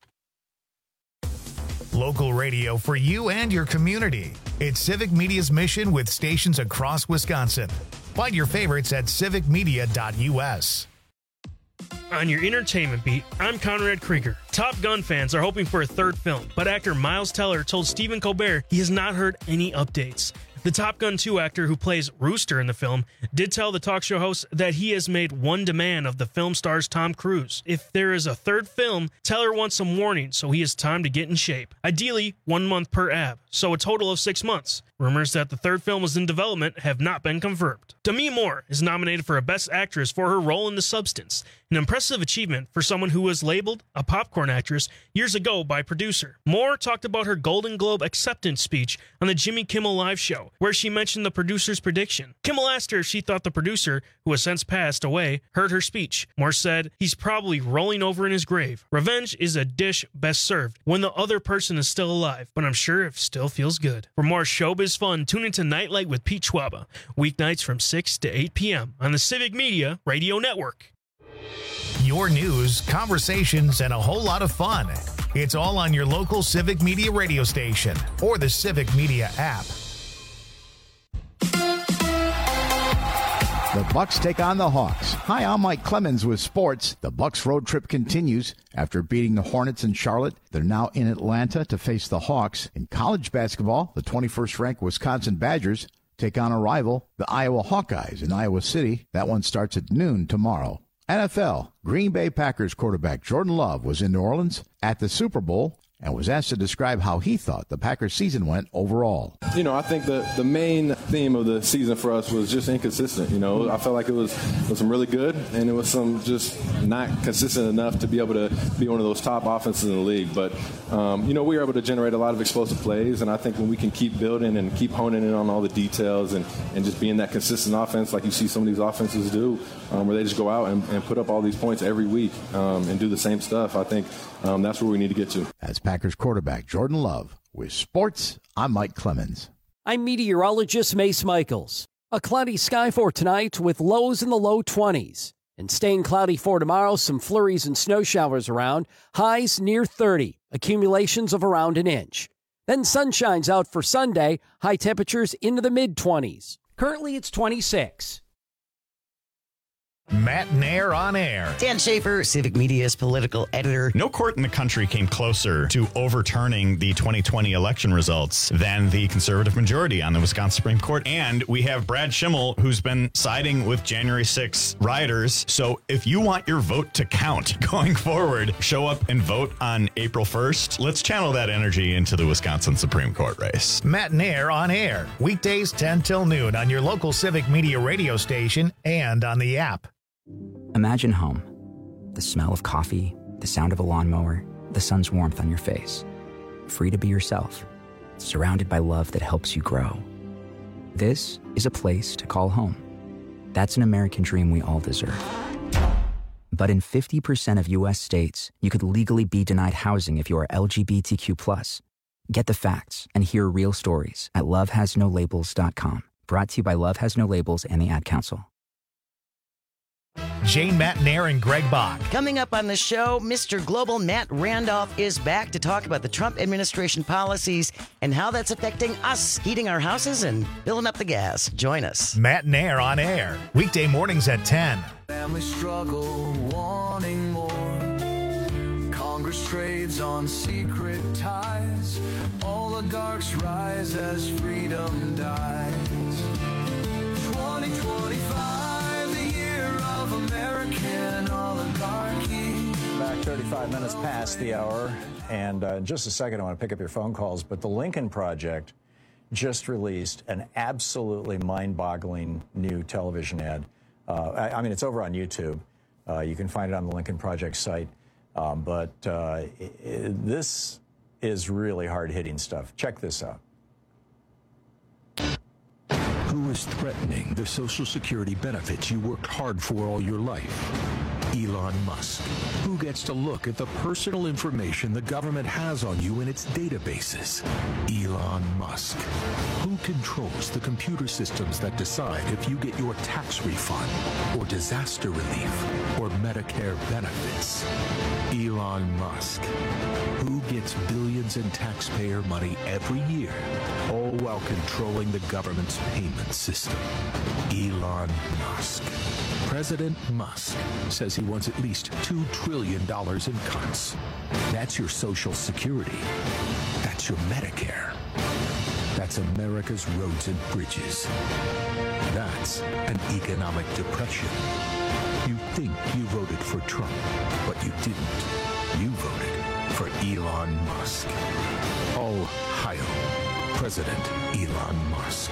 Local radio for you and your community. It's Civic Media's mission with stations across Wisconsin. Find your favorites at civic media dot U S. On your entertainment beat, I'm Conrad Krieger. Top Gun fans are hoping for a third film, but actor Miles Teller told Stephen Colbert he has not heard any updates. The Top Gun two actor who plays Rooster in the film did tell the talk show host that he has made one demand of the film star's Tom Cruise. If there is a third film, Teller wants some warning, so he has time to get in shape. Ideally, one month per ab, so a total of six months. Rumors that the third film is in development have not been confirmed. Demi Moore is nominated for a Best Actress for her role in The Substance, an impressive achievement for someone who was labeled a popcorn actress years ago by producer. Moore talked about her Golden Globe acceptance speech on the Jimmy Kimmel Live show, where she mentioned the producer's prediction. Kimmel asked her if she thought the producer, who has since passed away, heard her speech. Moore said, "He's probably rolling over in his grave. Revenge is a dish best served when the other person is still alive, but I'm sure it still feels good." For more showbiz fun, tune into Nightlight with Pete Schwaba, weeknights from six to eight p.m. on the Civic Media Radio Network. Your news, conversations, and a whole lot of fun. It's all on your local Civic Media radio station or the Civic Media app. The Bucks take on the Hawks. Hi, I'm Mike Clemens with sports. The Bucks road trip continues. After beating the Hornets in Charlotte, they're now in Atlanta to face the Hawks. In college basketball, the twenty-first ranked Wisconsin Badgers take on a rival, the Iowa Hawkeyes in Iowa City. That one starts at noon tomorrow. N F L, Green Bay Packers quarterback Jordan Love was in New Orleans at the Super Bowl and was asked to describe how he thought the Packers season went overall. You know, I think the, the main theme of the season for us was just inconsistent. You know, I felt like it was, was some really good, and it was some just not consistent enough to be able to be one of those top offenses in the league. But, um, you know, we were able to generate a lot of explosive plays, and I think when we can keep building and keep honing in on all the details and, and just being that consistent offense like you see some of these offenses do, um, where they just go out and, and put up all these points every week um, and do the same stuff, I think um, that's where we need to get to. That's Packers quarterback Jordan Love. With sports, I'm Mike Clemens. I'm meteorologist Mace Michaels. A cloudy sky for tonight with lows in the low twenties. And staying cloudy for tomorrow, some flurries and snow showers around. Highs near thirty, accumulations of around an inch. Then sun shines out for Sunday, high temperatures into the mid-twenties. Currently it's twenty-six. Matt Nair on air. Dan Schaefer, Civic Media's political editor. No court in the country came closer to overturning the twenty twenty election results than the conservative majority on the Wisconsin Supreme Court. And we have Brad Schimmel, who's been siding with January sixth rioters. So if you want your vote to count going forward, show up and vote on April first. Let's channel that energy into the Wisconsin Supreme Court race. Matt Nair on air. Weekdays ten till noon on your local Civic Media radio station and on the app. Imagine home. The smell of coffee, the sound of a lawnmower, the sun's warmth on your face. Free to be yourself, surrounded by love that helps you grow. This is a place to call home. That's an American dream we all deserve. But in fifty percent of U S states, you could legally be denied housing if you are L G B T Q plus. Get the facts and hear real stories at love has no labels dot com. Brought to you by Love Has No Labels and the Ad Council. Jane Matnair and Greg Bach. Coming up on the show, Mister Global Matt Randolph is back to talk about the Trump administration policies and how that's affecting us, heating our houses and filling up the gas. Join us. Matnair on air, weekday mornings at ten. Family struggle, wanting more. Congress trades on secret ties. Oligarchs rise as freedom dies. twenty twenty-five, the year of American oligarchy. Back thirty-five minutes past the hour, and uh, in just a second I want to pick up your phone calls, but the Lincoln Project just released an absolutely mind-boggling new television ad. Uh, I, I mean, it's over on YouTube. Uh, you can find it on the Lincoln Project site, um, but uh, it, it, this is really hard-hitting stuff. Check this out. Who is threatening the Social Security benefits you worked hard for all your life? Elon Musk. Who gets to look at the personal information the government has on you in its databases? Elon Musk. Who controls the computer systems that decide if you get your tax refund or disaster relief or Medicare benefits? Elon Musk. Who gets billions in taxpayer money every year, all while controlling the government's payment system? Elon Musk. President Musk says he wants at least two trillion dollars in cuts. That's your Social Security. That's your Medicare. That's America's roads and bridges. That's an economic depression. You think you voted for Trump, but you didn't. You voted for Elon Musk. All hail President Elon Musk.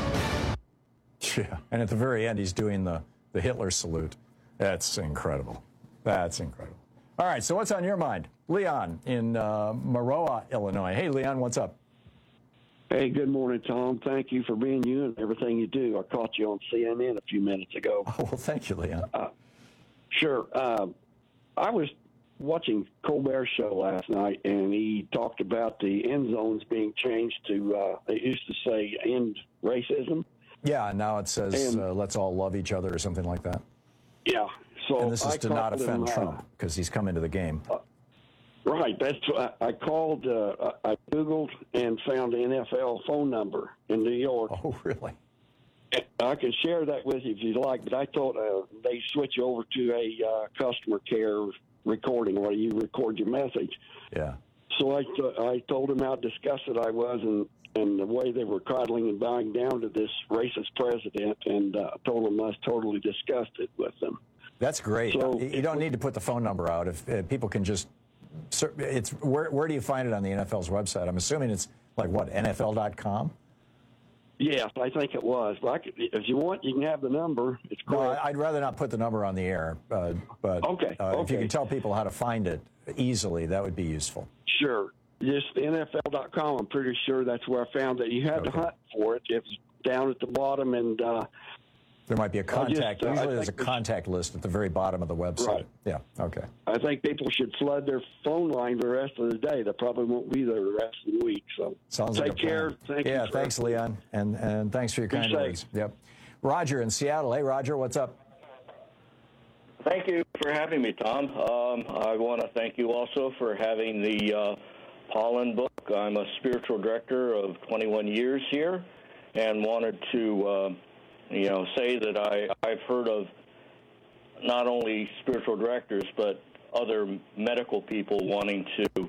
Yeah, and at the very end, he's doing the, the Hitler salute. That's incredible. That's incredible. All right, so what's on your mind? Leon in uh, Maroa, Illinois. Hey, Leon, what's up? Hey, good morning, Tom. Thank you for being you and everything you do. I caught you on C N N a few minutes ago. Oh, well, thank you, Leon. Uh, sure. Uh, I was watching Colbert's show last night, and he talked about the end zones being changed to, uh, they used to say, end racism. Yeah, now it says, And- uh, let's all love each other or something like that. Yeah. So and this is I to not called offend him, uh, Trump because he's come into the game. Right. That's what I, I called. Uh, I Googled and found the N F L phone number in New York. Oh, really? I can share that with you if you'd like, but I thought uh, they switch over to a uh, customer care recording where you record your message. Yeah. So I, t- I told him how disgusted I was and, and the way they were coddling and bowing down to this racist president, and uh, told him I was totally disgusted with them. That's great. So you you don't need to put the phone number out. If, if people can just, it's where where do you find it on the N F L's website? I'm assuming it's like what, N F L dot com? Yes, I think it was. But I could, if you want, you can have the number. It's No, correct. I- I'd rather not put the number on the air. Uh, but Okay, uh, if you okay. can tell people how to find it easily, that would be useful. Sure. Just N F L dot com. I'm pretty sure that's where I found it. You had to hunt for it. It's down at the bottom, and uh, There might be a I just, contact. uh, I Usually there's a think we- contact list at the very bottom of the website. Right. Yeah, okay. I think people should flood their phone line the rest of the day. They probably won't be there the rest of the week. So Sounds take like a plan. care. Thank yeah, you. for- thanks, Leon, and and thanks for your Be kind safe. words. Yep. Roger in Seattle. Hey, Roger, what's up? Thank you for having me, Tom. Um, I want to thank you also for having the uh, Pollen book. I'm a spiritual director of twenty-one years here, and wanted to, uh, you know, say that I, I've heard of not only spiritual directors, but other medical people wanting to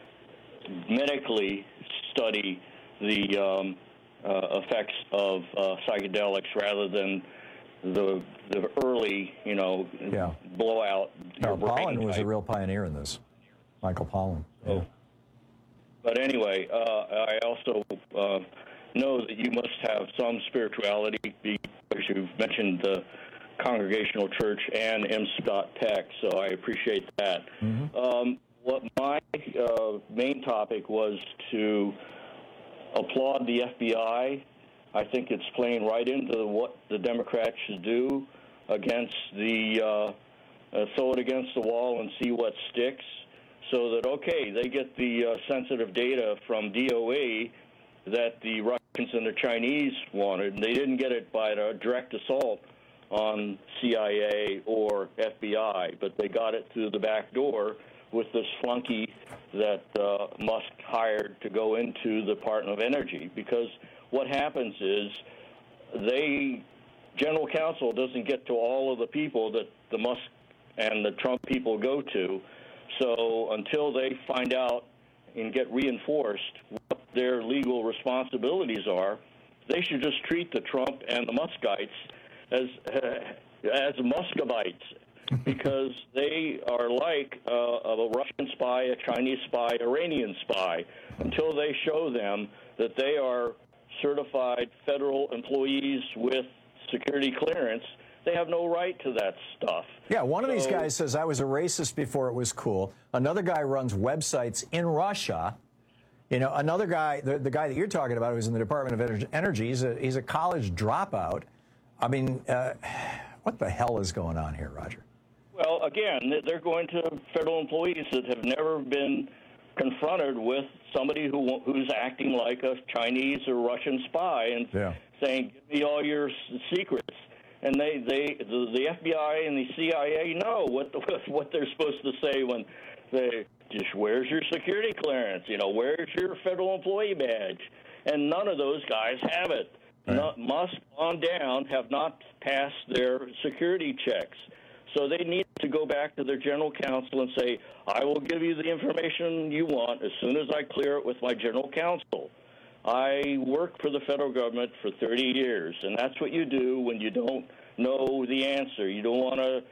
medically study the um, uh, effects of uh, psychedelics rather than the the early, you know, Yeah. blowout. No, your brain Pollen was a type. real pioneer in this. Michael Pollan. Yeah. But anyway, uh, I also uh, know that you must have some spirituality because you've mentioned the Congregational Church and M. Scott Peck, so I appreciate that. Mm-hmm. Um, what my uh, main topic was to applaud the F B I. I think it's playing right into what the Democrats should do against the, uh, uh, throw it against the wall and see what sticks. So that, okay, they get the uh, sensitive data from D O A that the Russians and the Chinese wanted, and they didn't get it by a direct assault on C I A or F B I, but they got it through the back door with this flunky that uh, Musk hired to go into the Department of Energy. Because what happens is they, General Counsel doesn't get to all of the people that the Musk and the Trump people go to. So until they find out and get reinforced what their legal responsibilities are, they should just treat the Trump and the Muskites as uh, as Muscovites, because they are like uh, a Russian spy, a Chinese spy, Iranian spy, until they show them that they are certified federal employees with security clearance. They have no right to that stuff. Yeah, one of so, these guys says, I was a racist before it was cool. Another guy runs websites in Russia. You know, another guy, the, the guy that you're talking about who's in the Department of Energy, he's a, he's a college dropout. I mean, uh, what the hell is going on here, Roger? Well, again, they're going to federal employees that have never been confronted with somebody who who's acting like a Chinese or Russian spy and yeah. saying, give me all your secrets. And they, they the, the F B I and the C I A know what the, what they're supposed to say when they just, where's your security clearance? You know, where's your federal employee badge? And none of those guys have it. Right. Not, Musk on down have not passed their security checks. So they need to go back to their general counsel and say, I will give you the information you want as soon as I clear it with my general counsel. I worked for the federal government for thirty years, and that's what you do when you don't know the answer. You don't want to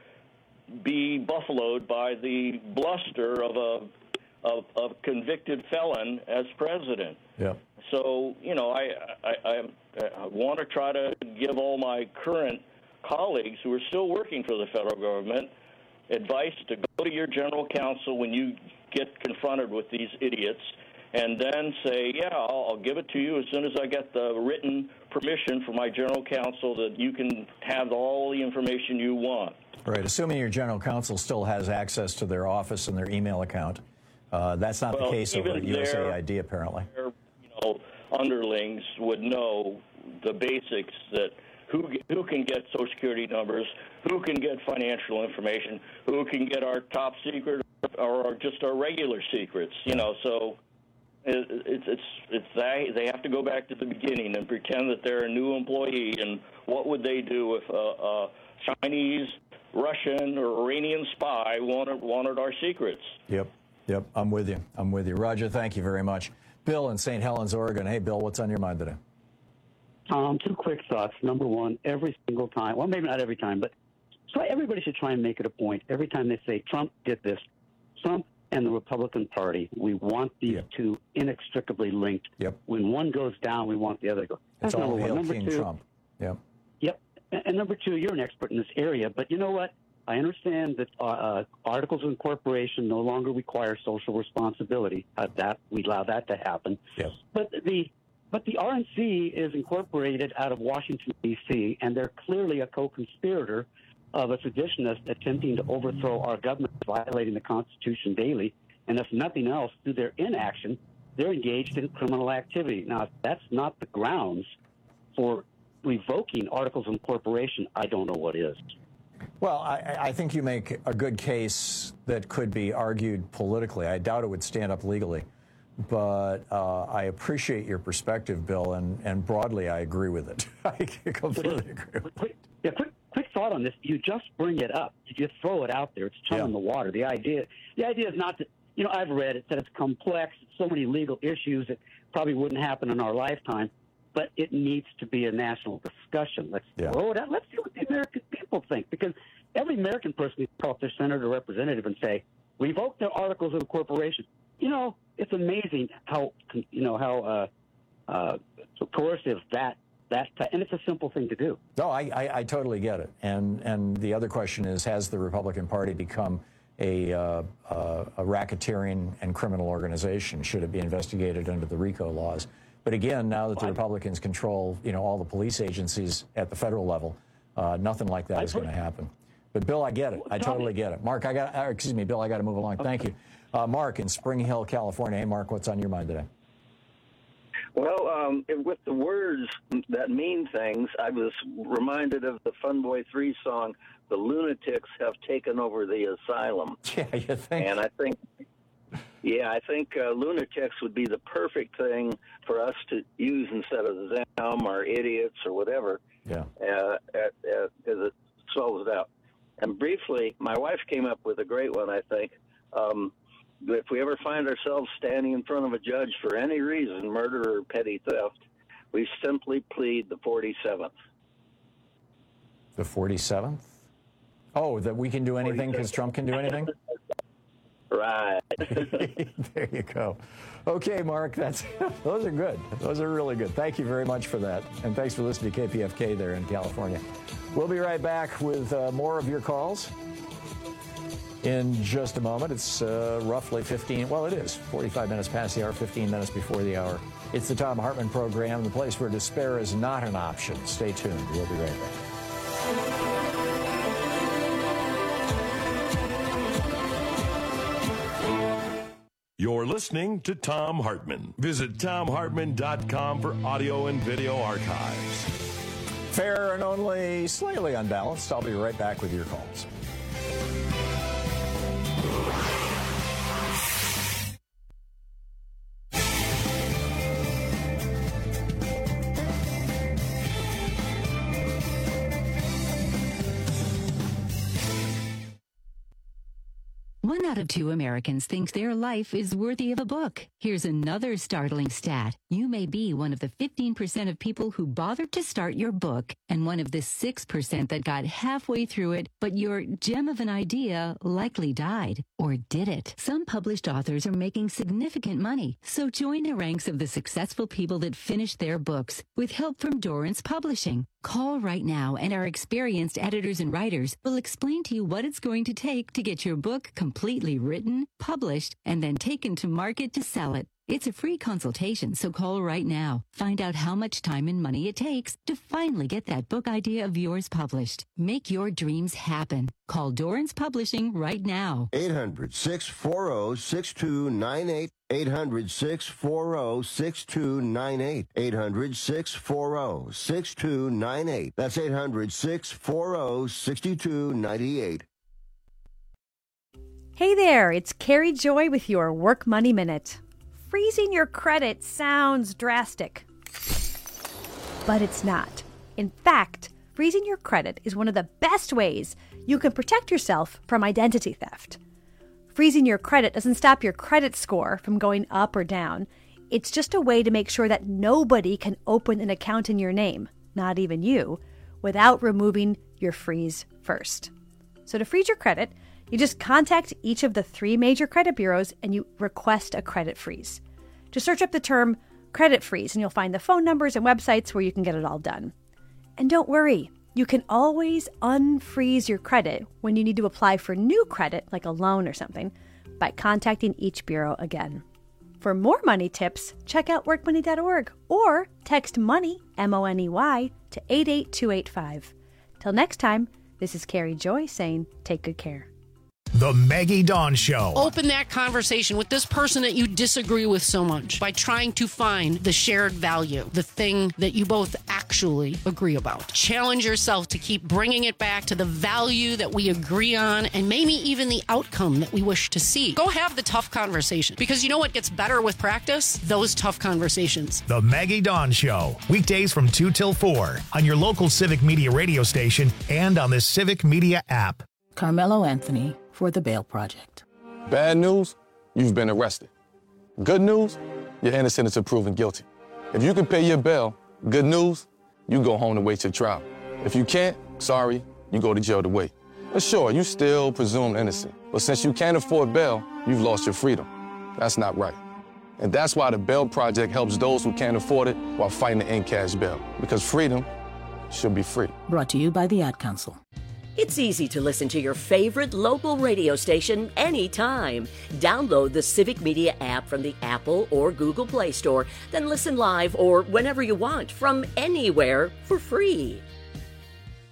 be buffaloed by the bluster of a of, of convicted felon as president. Yeah. So, you know, I, I, I, I want to try to give all my current colleagues who are still working for the federal government advice to go to your general counsel when you get confronted with these idiots, and then say, yeah, I'll, I'll give it to you as soon as I get the written permission from my general counsel that you can have all the information you want. Right, assuming your general counsel still has access to their office and their email account. Uh, that's not well, the case over at U S A I D, their, apparently. Their, you know, underlings would know the basics that who who can get Social Security numbers, who can get financial information, who can get our top secret or just our regular secrets. You know, so it, it's it's it's they they have to go back to the beginning and pretend that they're a new employee. And what would they do if a, a Chinese, Russian, or Iranian spy wanted wanted our secrets? Yep. Yep, I'm with you. I'm with you. Roger, thank you very much. Bill in Saint Helens, Oregon. Hey, Bill, what's on your mind today? Um, two quick thoughts. Number one, every single time, well, maybe not every time, but so everybody should try and make it a point. Every time they say Trump did this, Trump and the Republican Party, we want these yep. two inextricably linked. Yep. When one goes down, we want the other to go. That's That's all number hail one. Number King two, Trump. Yep. Yep. And, and number two, you're an expert in this area, but you know what? I understand that uh, uh, articles of incorporation no longer require social responsibility. Uh, that we allow that to happen. Yes. But the but the R N C is incorporated out of Washington D C, and they're clearly a co-conspirator of a seditionist attempting to overthrow our government, violating the Constitution daily. And if nothing else, through their inaction, they're engaged in criminal activity. Now, if that's not the grounds for revoking articles of incorporation, I don't know what is. Well, I, I think you make a good case that could be argued politically. I doubt it would stand up legally. But uh, I appreciate your perspective, Bill, and, and broadly I agree with it. I completely agree with it. Quick, yeah, quick, quick thought on this. You just bring it up. You just throw it out there. It's tongue yeah. in the water. The idea, the idea is not that, you know, I've read it, that it's complex, so many legal issues that probably wouldn't happen in our lifetime. But it needs to be a national discussion. Let's yeah. throw it out. Let's see what the American people think. Because every American person can call up their senator or representative and say, revoke their articles of incorporation. You know, it's amazing how, you know, how uh, uh, coercive that, that, and it's a simple thing to do. No, I, I, I totally get it. And, and the other question is, has the Republican Party become a, uh, uh, a racketeering and criminal organization? Should it be investigated under the RICO laws? But again, now that the Republicans control, you know, all the police agencies at the federal level, uh, nothing like that is going to happen. But Bill, I get it. I totally get it. Mark, I got. Uh, excuse me, Bill, I got to move along. Thank you, uh, Mark in Spring Hill, California. Hey, Mark, what's on your mind today? Well, um, with the words that mean things, I was reminded of the Fun Boy three song, "The Lunatics Have Taken Over the Asylum." Yeah, you think? And I think, yeah, I think uh, lunatics would be the perfect thing for us to use instead of them or idiots or whatever. Yeah. Uh, because it spells it out. And briefly, my wife came up with a great one, I think. Um, if we ever find ourselves standing in front of a judge for any reason, murder or petty theft, we simply plead the forty-seventh. The forty-seventh? Oh, that we can do anything because Trump can do anything? Right. There you go. Okay, Mark, that's those are good. Those are really good. Thank you very much for that. And thanks for listening to K P F K there in California. We'll be right back with uh, more of your calls in just a moment. It's uh, roughly fifteen, well, it is forty-five minutes past the hour, fifteen minutes before the hour. It's the Thom Hartmann Program, the place where despair is not an option. Stay tuned. We'll be right back. You're listening to Thom Hartmann. Visit Thom Hartmann dot com for audio and video archives. Fair and only slightly unbalanced. I'll be right back with your calls. One out of two Americans thinks their life is worthy of a book. Here's another startling stat. You may be one of the fifteen percent of people who bothered to start your book and one of the six percent that got halfway through it, but your gem of an idea likely died. Or did it? Some published authors are making significant money, so join the ranks of the successful people that finished their books with help from Dorrance Publishing. Call right now and our experienced editors and writers will explain to you what it's going to take to get your book completely written, published, and then taken to market to sell it. It's a free consultation, so call right now. Find out how much time and money it takes to finally get that book idea of yours published. Make your dreams happen. Call Dorrance Publishing right now. eight hundred, six four zero, six two nine eight. eight hundred, six four zero, six two nine eight. eight hundred, six four zero, six two nine eight. That's eight hundred, six four zero, six two nine eight. Hey there, it's Carrie Joy with your Work Money Minute. Freezing your credit sounds drastic, but it's not. In fact, freezing your credit is one of the best ways you can protect yourself from identity theft. Freezing your credit doesn't stop your credit score from going up or down. It's just a way to make sure that nobody can open an account in your name, not even you, without removing your freeze first. So to freeze your credit, you just contact each of the three major credit bureaus and you request a credit freeze. Just search up the term credit freeze and you'll find the phone numbers and websites where you can get it all done. And don't worry, you can always unfreeze your credit when you need to apply for new credit, like a loan or something, by contacting each bureau again. For more money tips, check out work money dot org or text MONEY, M O N E Y, to eight eight two eight five. Till next time, this is Carrie Joy saying take good care. The Maggie Dawn Show. Open that conversation with this person that you disagree with so much by trying to find the shared value, the thing that you both actually agree about. Challenge yourself to keep bringing it back to the value that we agree on and maybe even the outcome that we wish to see. Go have the tough conversation because you know what gets better with practice? Those tough conversations. The Maggie Dawn Show. Weekdays from two till four on your local Civic Media radio station and on the Civic Media app. Carmelo Anthony for the Bail Project. Bad news, you've been arrested. Good news, you're innocent until proven guilty. If you can pay your bail, good news, you go home to wait your trial. If you can't, sorry, you go to jail to wait. But sure, you still presumed innocent. But since you can't afford bail, you've lost your freedom. That's not right. And that's why the Bail Project helps those who can't afford it while fighting to end cash bail. Because freedom should be free. Brought to you by the Ad Council. It's easy to listen to your favorite local radio station anytime. Download the Civic Media app from the Apple or Google Play Store, then listen live or whenever you want from anywhere for free.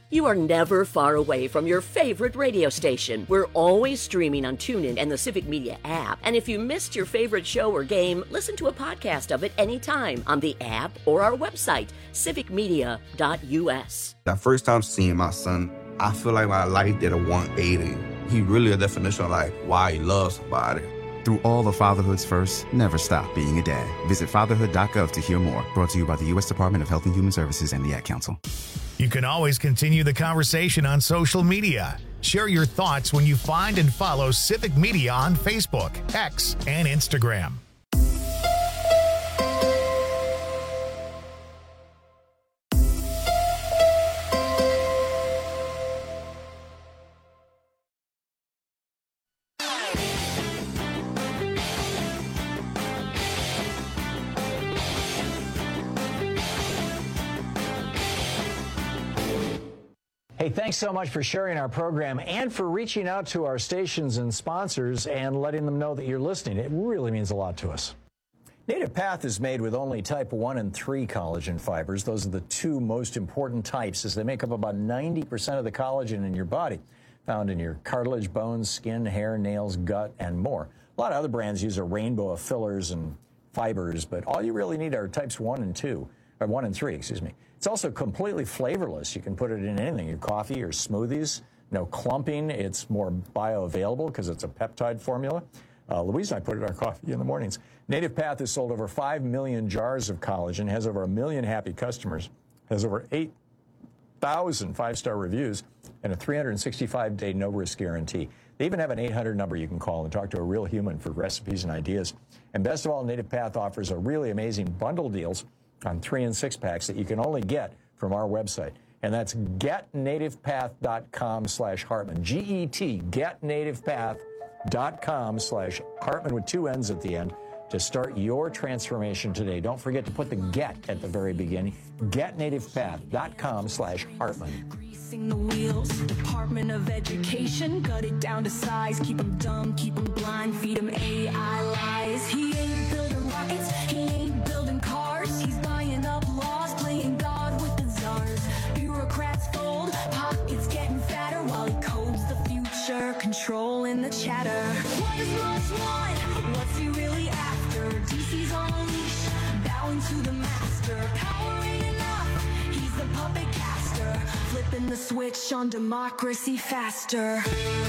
You are never far away from your favorite radio station. We're always streaming on TuneIn and the Civic Media app. And if you missed your favorite show or game, listen to a podcast of it anytime on the app or our website, civic media dot u s. The first time seeing my son, I feel like my life did a one eighty. He really a definition of like why he loves somebody. Through all the fatherhood's first, never stop being a dad. Visit fatherhood dot gov to hear more. Brought to you by the U S Department of Health and Human Services and the Ad Council. You can always continue the conversation on social media. Share your thoughts when you find and follow Civic Media on Facebook, X, and Instagram. Hey, thanks so much for sharing our program and for reaching out to our stations and sponsors and letting them know that you're listening. It really means a lot to us. Native Path is made with only type one and three collagen fibers. Those are the two most important types, as they make up about ninety percent of the collagen in your body, found in your cartilage, bones, skin, hair, nails, gut, and more. A lot of other brands use a rainbow of fillers and fibers, but all you really need are types one and two, or one and three, excuse me. It's also completely flavorless. You can put it in anything, your coffee or smoothies. No clumping. It's more bioavailable because it's a peptide formula. Uh, Louise and I put it in our coffee in the mornings. Native Path has sold over five million jars of collagen, has over a million happy customers, has over eight thousand five-star reviews, and a three hundred sixty-five day no-risk guarantee. They even have an eight hundred number you can call and talk to a real human for recipes and ideas. And best of all, Native Path offers a really amazing bundle deals on three and six packs that you can only get from our website. And that's get native path dot com slash Hartman. G E T, get native path dot com slash Hartman with two N's at the end to start your transformation today. Don't forget to put the get at the very beginning. get native path dot com slash Hartman. The wheels, Department of Education, cut it down to size, keep them dumb, keep them blind, feed them A I lies. He ain't building rockets, he ain't building cars, he's buying up laws, playing God with the czars. Bureaucrats fold, pockets getting fatter while he codes the future, controlling the chatter. What does Musk want? What's he really after? D C's on a leash, bowing to the master. Power ain't enough, he's the puppet caster, flipping the switch on democracy faster.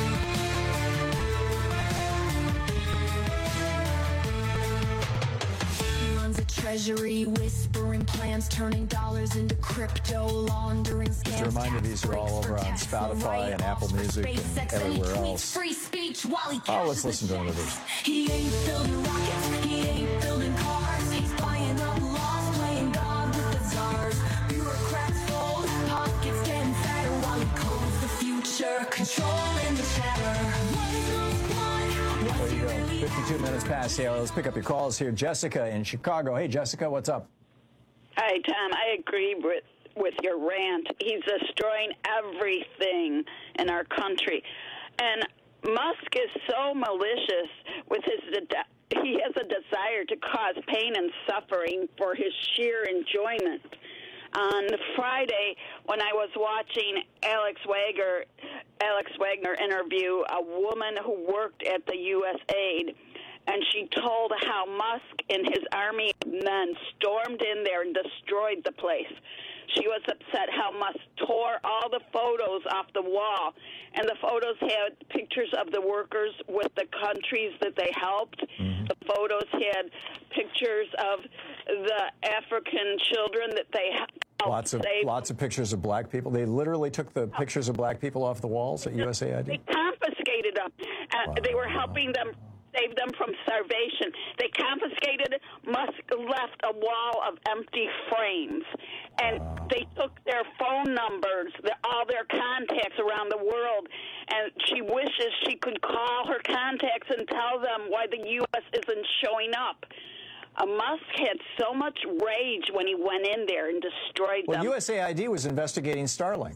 Treasury whispering plans, turning dollars into crypto, laundering scams. Just a reminder, these are all over on Spotify and Apple Music and everywhere else. Free speech while he oh, let's listen to one of these. He ain't building rockets, he ain't building cars, he's buying up laws, playing God with the czars. Bureaucrats fold, pockets getting fatter while he codes the future, controlling the chatter. What is most one? There you go. fifty-two minutes past the hour. Let's pick up your calls here. Jessica in Chicago. Hey, Jessica, what's up? Hi, Tom. I agree with, with your rant. He's destroying everything in our country. And Musk is so malicious with his... De- he has a desire to cause pain and suffering for his sheer enjoyment. On Friday, when I was watching Alex Wagner, Alex Wagner interview a woman who worked at the U S Aid, and she told how Musk and his army men stormed in there and destroyed the place. She was upset how Musk tore all the photos off the wall, and the photos had pictures of the workers with the countries that they helped. Mm-hmm. The photos had pictures of the African children that they helped. Lots of saved. lots of pictures of black people. They literally took the pictures of black people off the walls at U S A I D. They confiscated them. Uh, wow. They were helping them save them from starvation. They confiscated. Musk left a wall of empty frames, and wow. they took their phone numbers, their, all their contacts around the world, and she wishes she could call her contacts and tell them why the U S isn't showing up. Uh, Musk had so much rage when he went in there and destroyed well, them. Well, U S A I D was investigating Starlink.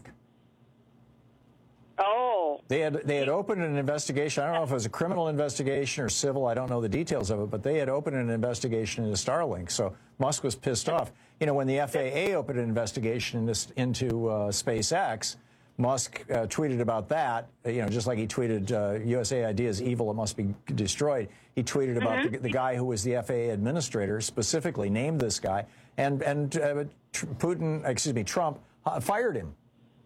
Oh. They had they had opened an investigation. I don't know if it was a criminal investigation or civil. I don't know the details of it, but they had opened an investigation into Starlink. So Musk was pissed off. You know, when the F A A opened an investigation into, into uh, SpaceX, Musk uh, tweeted about that, you know, just like he tweeted uh, U S A I D is evil, it must be destroyed. He tweeted about Mm-hmm. the, the guy who was the F A A administrator, specifically named this guy, and, and uh, Putin, excuse me, Trump, uh, fired him.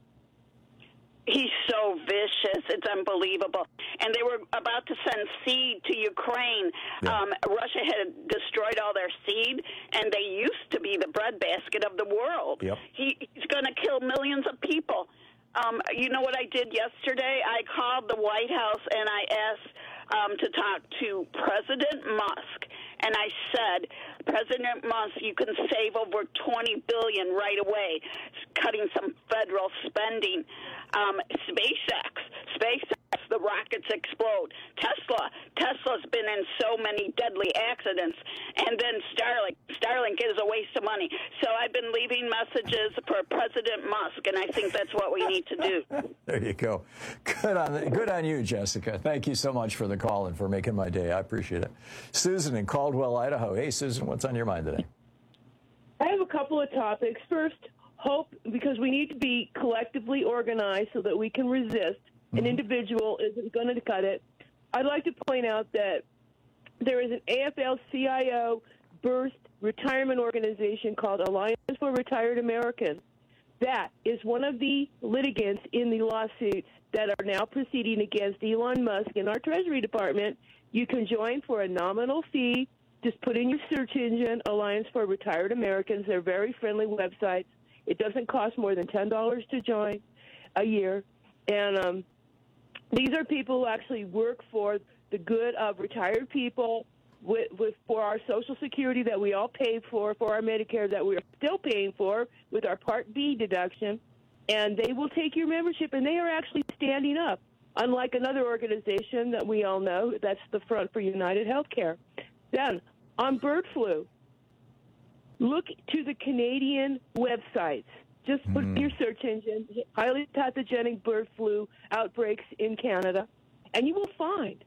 He's so vicious. It's unbelievable. And they were about to send seed to Ukraine. Yeah. Um, Russia had destroyed all their seed, and they used to be the breadbasket of the world. Yep. He, he's going to kill millions of people. Um, you know what I did yesterday? I called the White House, and I asked um, to talk to President Musk. And I said, President Musk, you can save over twenty billion dollars right away, cutting some federal spending. Um, SpaceX, SpaceX, the rockets explode. Tesla, Tesla's been in so many deadly accidents. And then Starlink, Starlink is a waste of money. So I've been leaving messages for President Musk, and I think that's what we need to do. There you go. Good on, good on you, Jessica. Thank you so much for the call and for making my day. I appreciate it. Susan in Caldwell, Idaho. Hey, Susan, what's on your mind today? I have a couple of topics. First, hope, because we need to be collectively organized so that we can resist. Mm-hmm. An individual isn't going to cut it. I'd like to point out that there is an A F L C I O birth retirement organization called Alliance for Retired Americans. That is one of the litigants in the lawsuits that are now proceeding against Elon Musk in our Treasury Department. You can join for a nominal fee. Just put in your search engine, Alliance for Retired Americans. They're very friendly websites. It doesn't cost more than ten dollars to join a year. And um, these are people who actually work for the good of retired people with, with for our Social Security that we all paid for, for our Medicare that we're still paying for with our Part B deduction. And they will take your membership, and they are actually standing up, unlike another organization that we all know, that's the Front for United Healthcare. Then, on bird flu, look to the Canadian websites. Just put mm. your search engine, highly pathogenic bird flu outbreaks in Canada, and you will find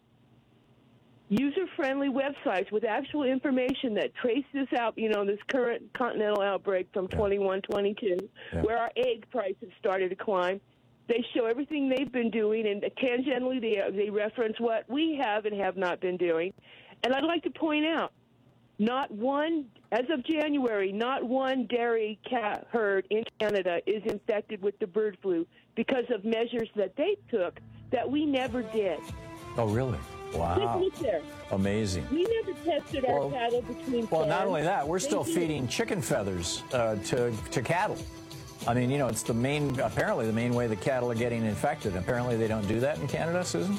user-friendly websites with actual information that trace this out, you know, this current continental outbreak from yeah. twenty-one twenty-two, yeah. where our egg prices started to climb. They show everything they've been doing, and tangentially they, they reference what we have and have not been doing. And I'd like to point out, not one, as of January, not one dairy cat herd in Canada is infected with the bird flu because of measures that they took that we never did. Oh, really? Wow. Just look there. Amazing. We never tested our well, cattle between Well, farms. not only that, we're They still did. feeding chicken feathers uh, to, to cattle. I mean, you know, it's the main, apparently the main way the cattle are getting infected. Apparently they don't do that in Canada, Susan?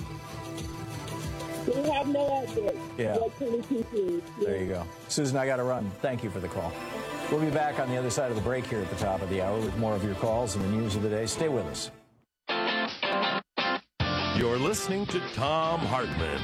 We have no outbreak. Yeah. Yeah. There you go. Susan, I got to run. Thank you for the call. We'll be back on the other side of the break here at the top of the hour with more of your calls and the news of the day. Stay with us. You're listening to Thom Hartmann.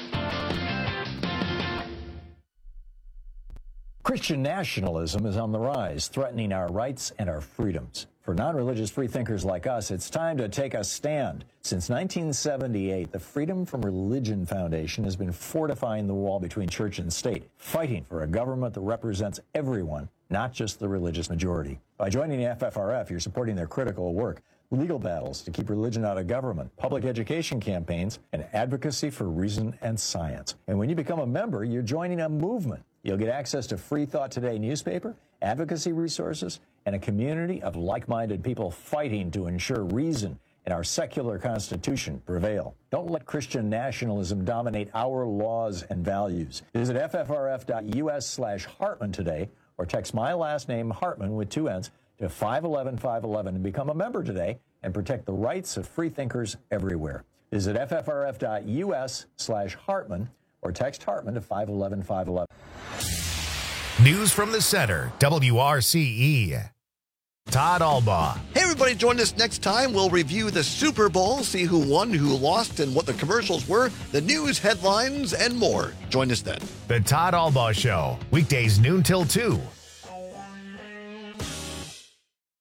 Christian nationalism is on the rise, threatening our rights and our freedoms. For non-religious freethinkers like us, it's time to take a stand. Since nineteen seventy-eight, the Freedom from Religion Foundation has been fortifying the wall between church and state, fighting for a government that represents everyone, not just the religious majority. By joining the F F R F, you're supporting their critical work, legal battles to keep religion out of government, public education campaigns, and advocacy for reason and science. And when you become a member, you're joining a movement. You'll get access to Free Thought Today newspaper, advocacy resources, and a community of like-minded people fighting to ensure reason and our secular constitution prevail. Don't let Christian nationalism dominate our laws and values. Visit ffrf.us slash Hartman today, or text my last name, Hartman, with two N's, to five one one five one one and become a member today and protect the rights of freethinkers everywhere. Visit ffrf.us slash Hartman or text Hartman to five one one five one one. News from the center, W R C E. Todd Albaugh. Hey, everybody, join us next time. We'll review the Super Bowl, see who won, who lost, and what the commercials were, the news, headlines, and more. Join us then. The Todd Albaugh Show, weekdays noon till two.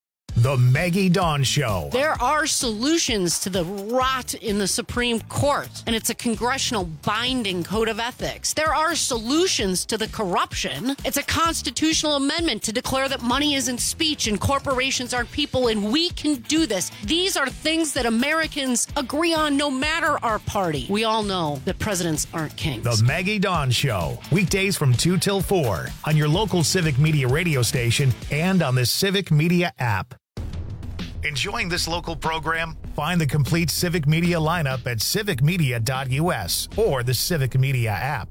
The Maggie Dawn Show. There are solutions to the rot in the Supreme Court, and it's a congressional binding code of ethics. There are solutions to the corruption. It's a constitutional amendment to declare that money isn't speech and corporations aren't people, and we can do this. These are things that Americans agree on no matter our party. We all know that presidents aren't kings. The Maggie Dawn Show. Weekdays from two till four on your local Civic Media radio station and on the Civic Media app. Enjoying this local program? Find the complete Civic Media lineup at civic media dot u s or the Civic Media app.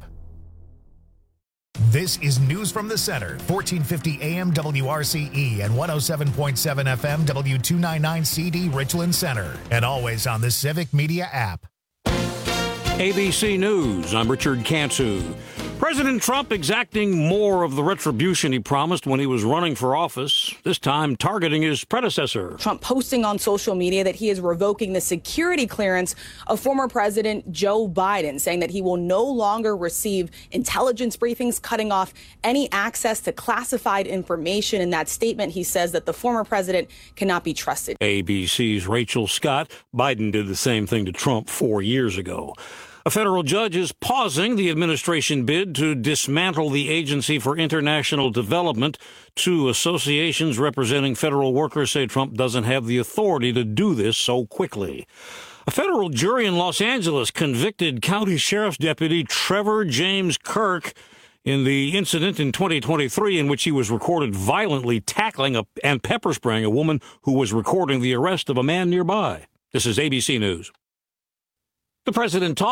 This is News from the Center, fourteen fifty A M W R C E and one oh seven point seven F M W two ninety-nine C D Richland Center, and always on the Civic Media app. A B C News, I'm Richard Cantu. President Trump exacting more of the retribution he promised when he was running for office, this time targeting his predecessor. Trump posting on social media that he is revoking the security clearance of former President Joe Biden, saying that he will no longer receive intelligence briefings, cutting off any access to classified information. In that statement, he says that the former president cannot be trusted. A B C's Rachel Scott. Biden did the same thing to Trump four years ago. A federal judge is pausing the administration bid to dismantle the Agency for International Development. Two associations representing federal workers say Trump doesn't have the authority to do this so quickly. A federal jury in Los Angeles convicted County Sheriff's Deputy Trevor James Kirk in the incident in twenty twenty-three in which he was recorded violently tackling a, and pepper spraying a woman who was recording the arrest of a man nearby. This is A B C News. The president talked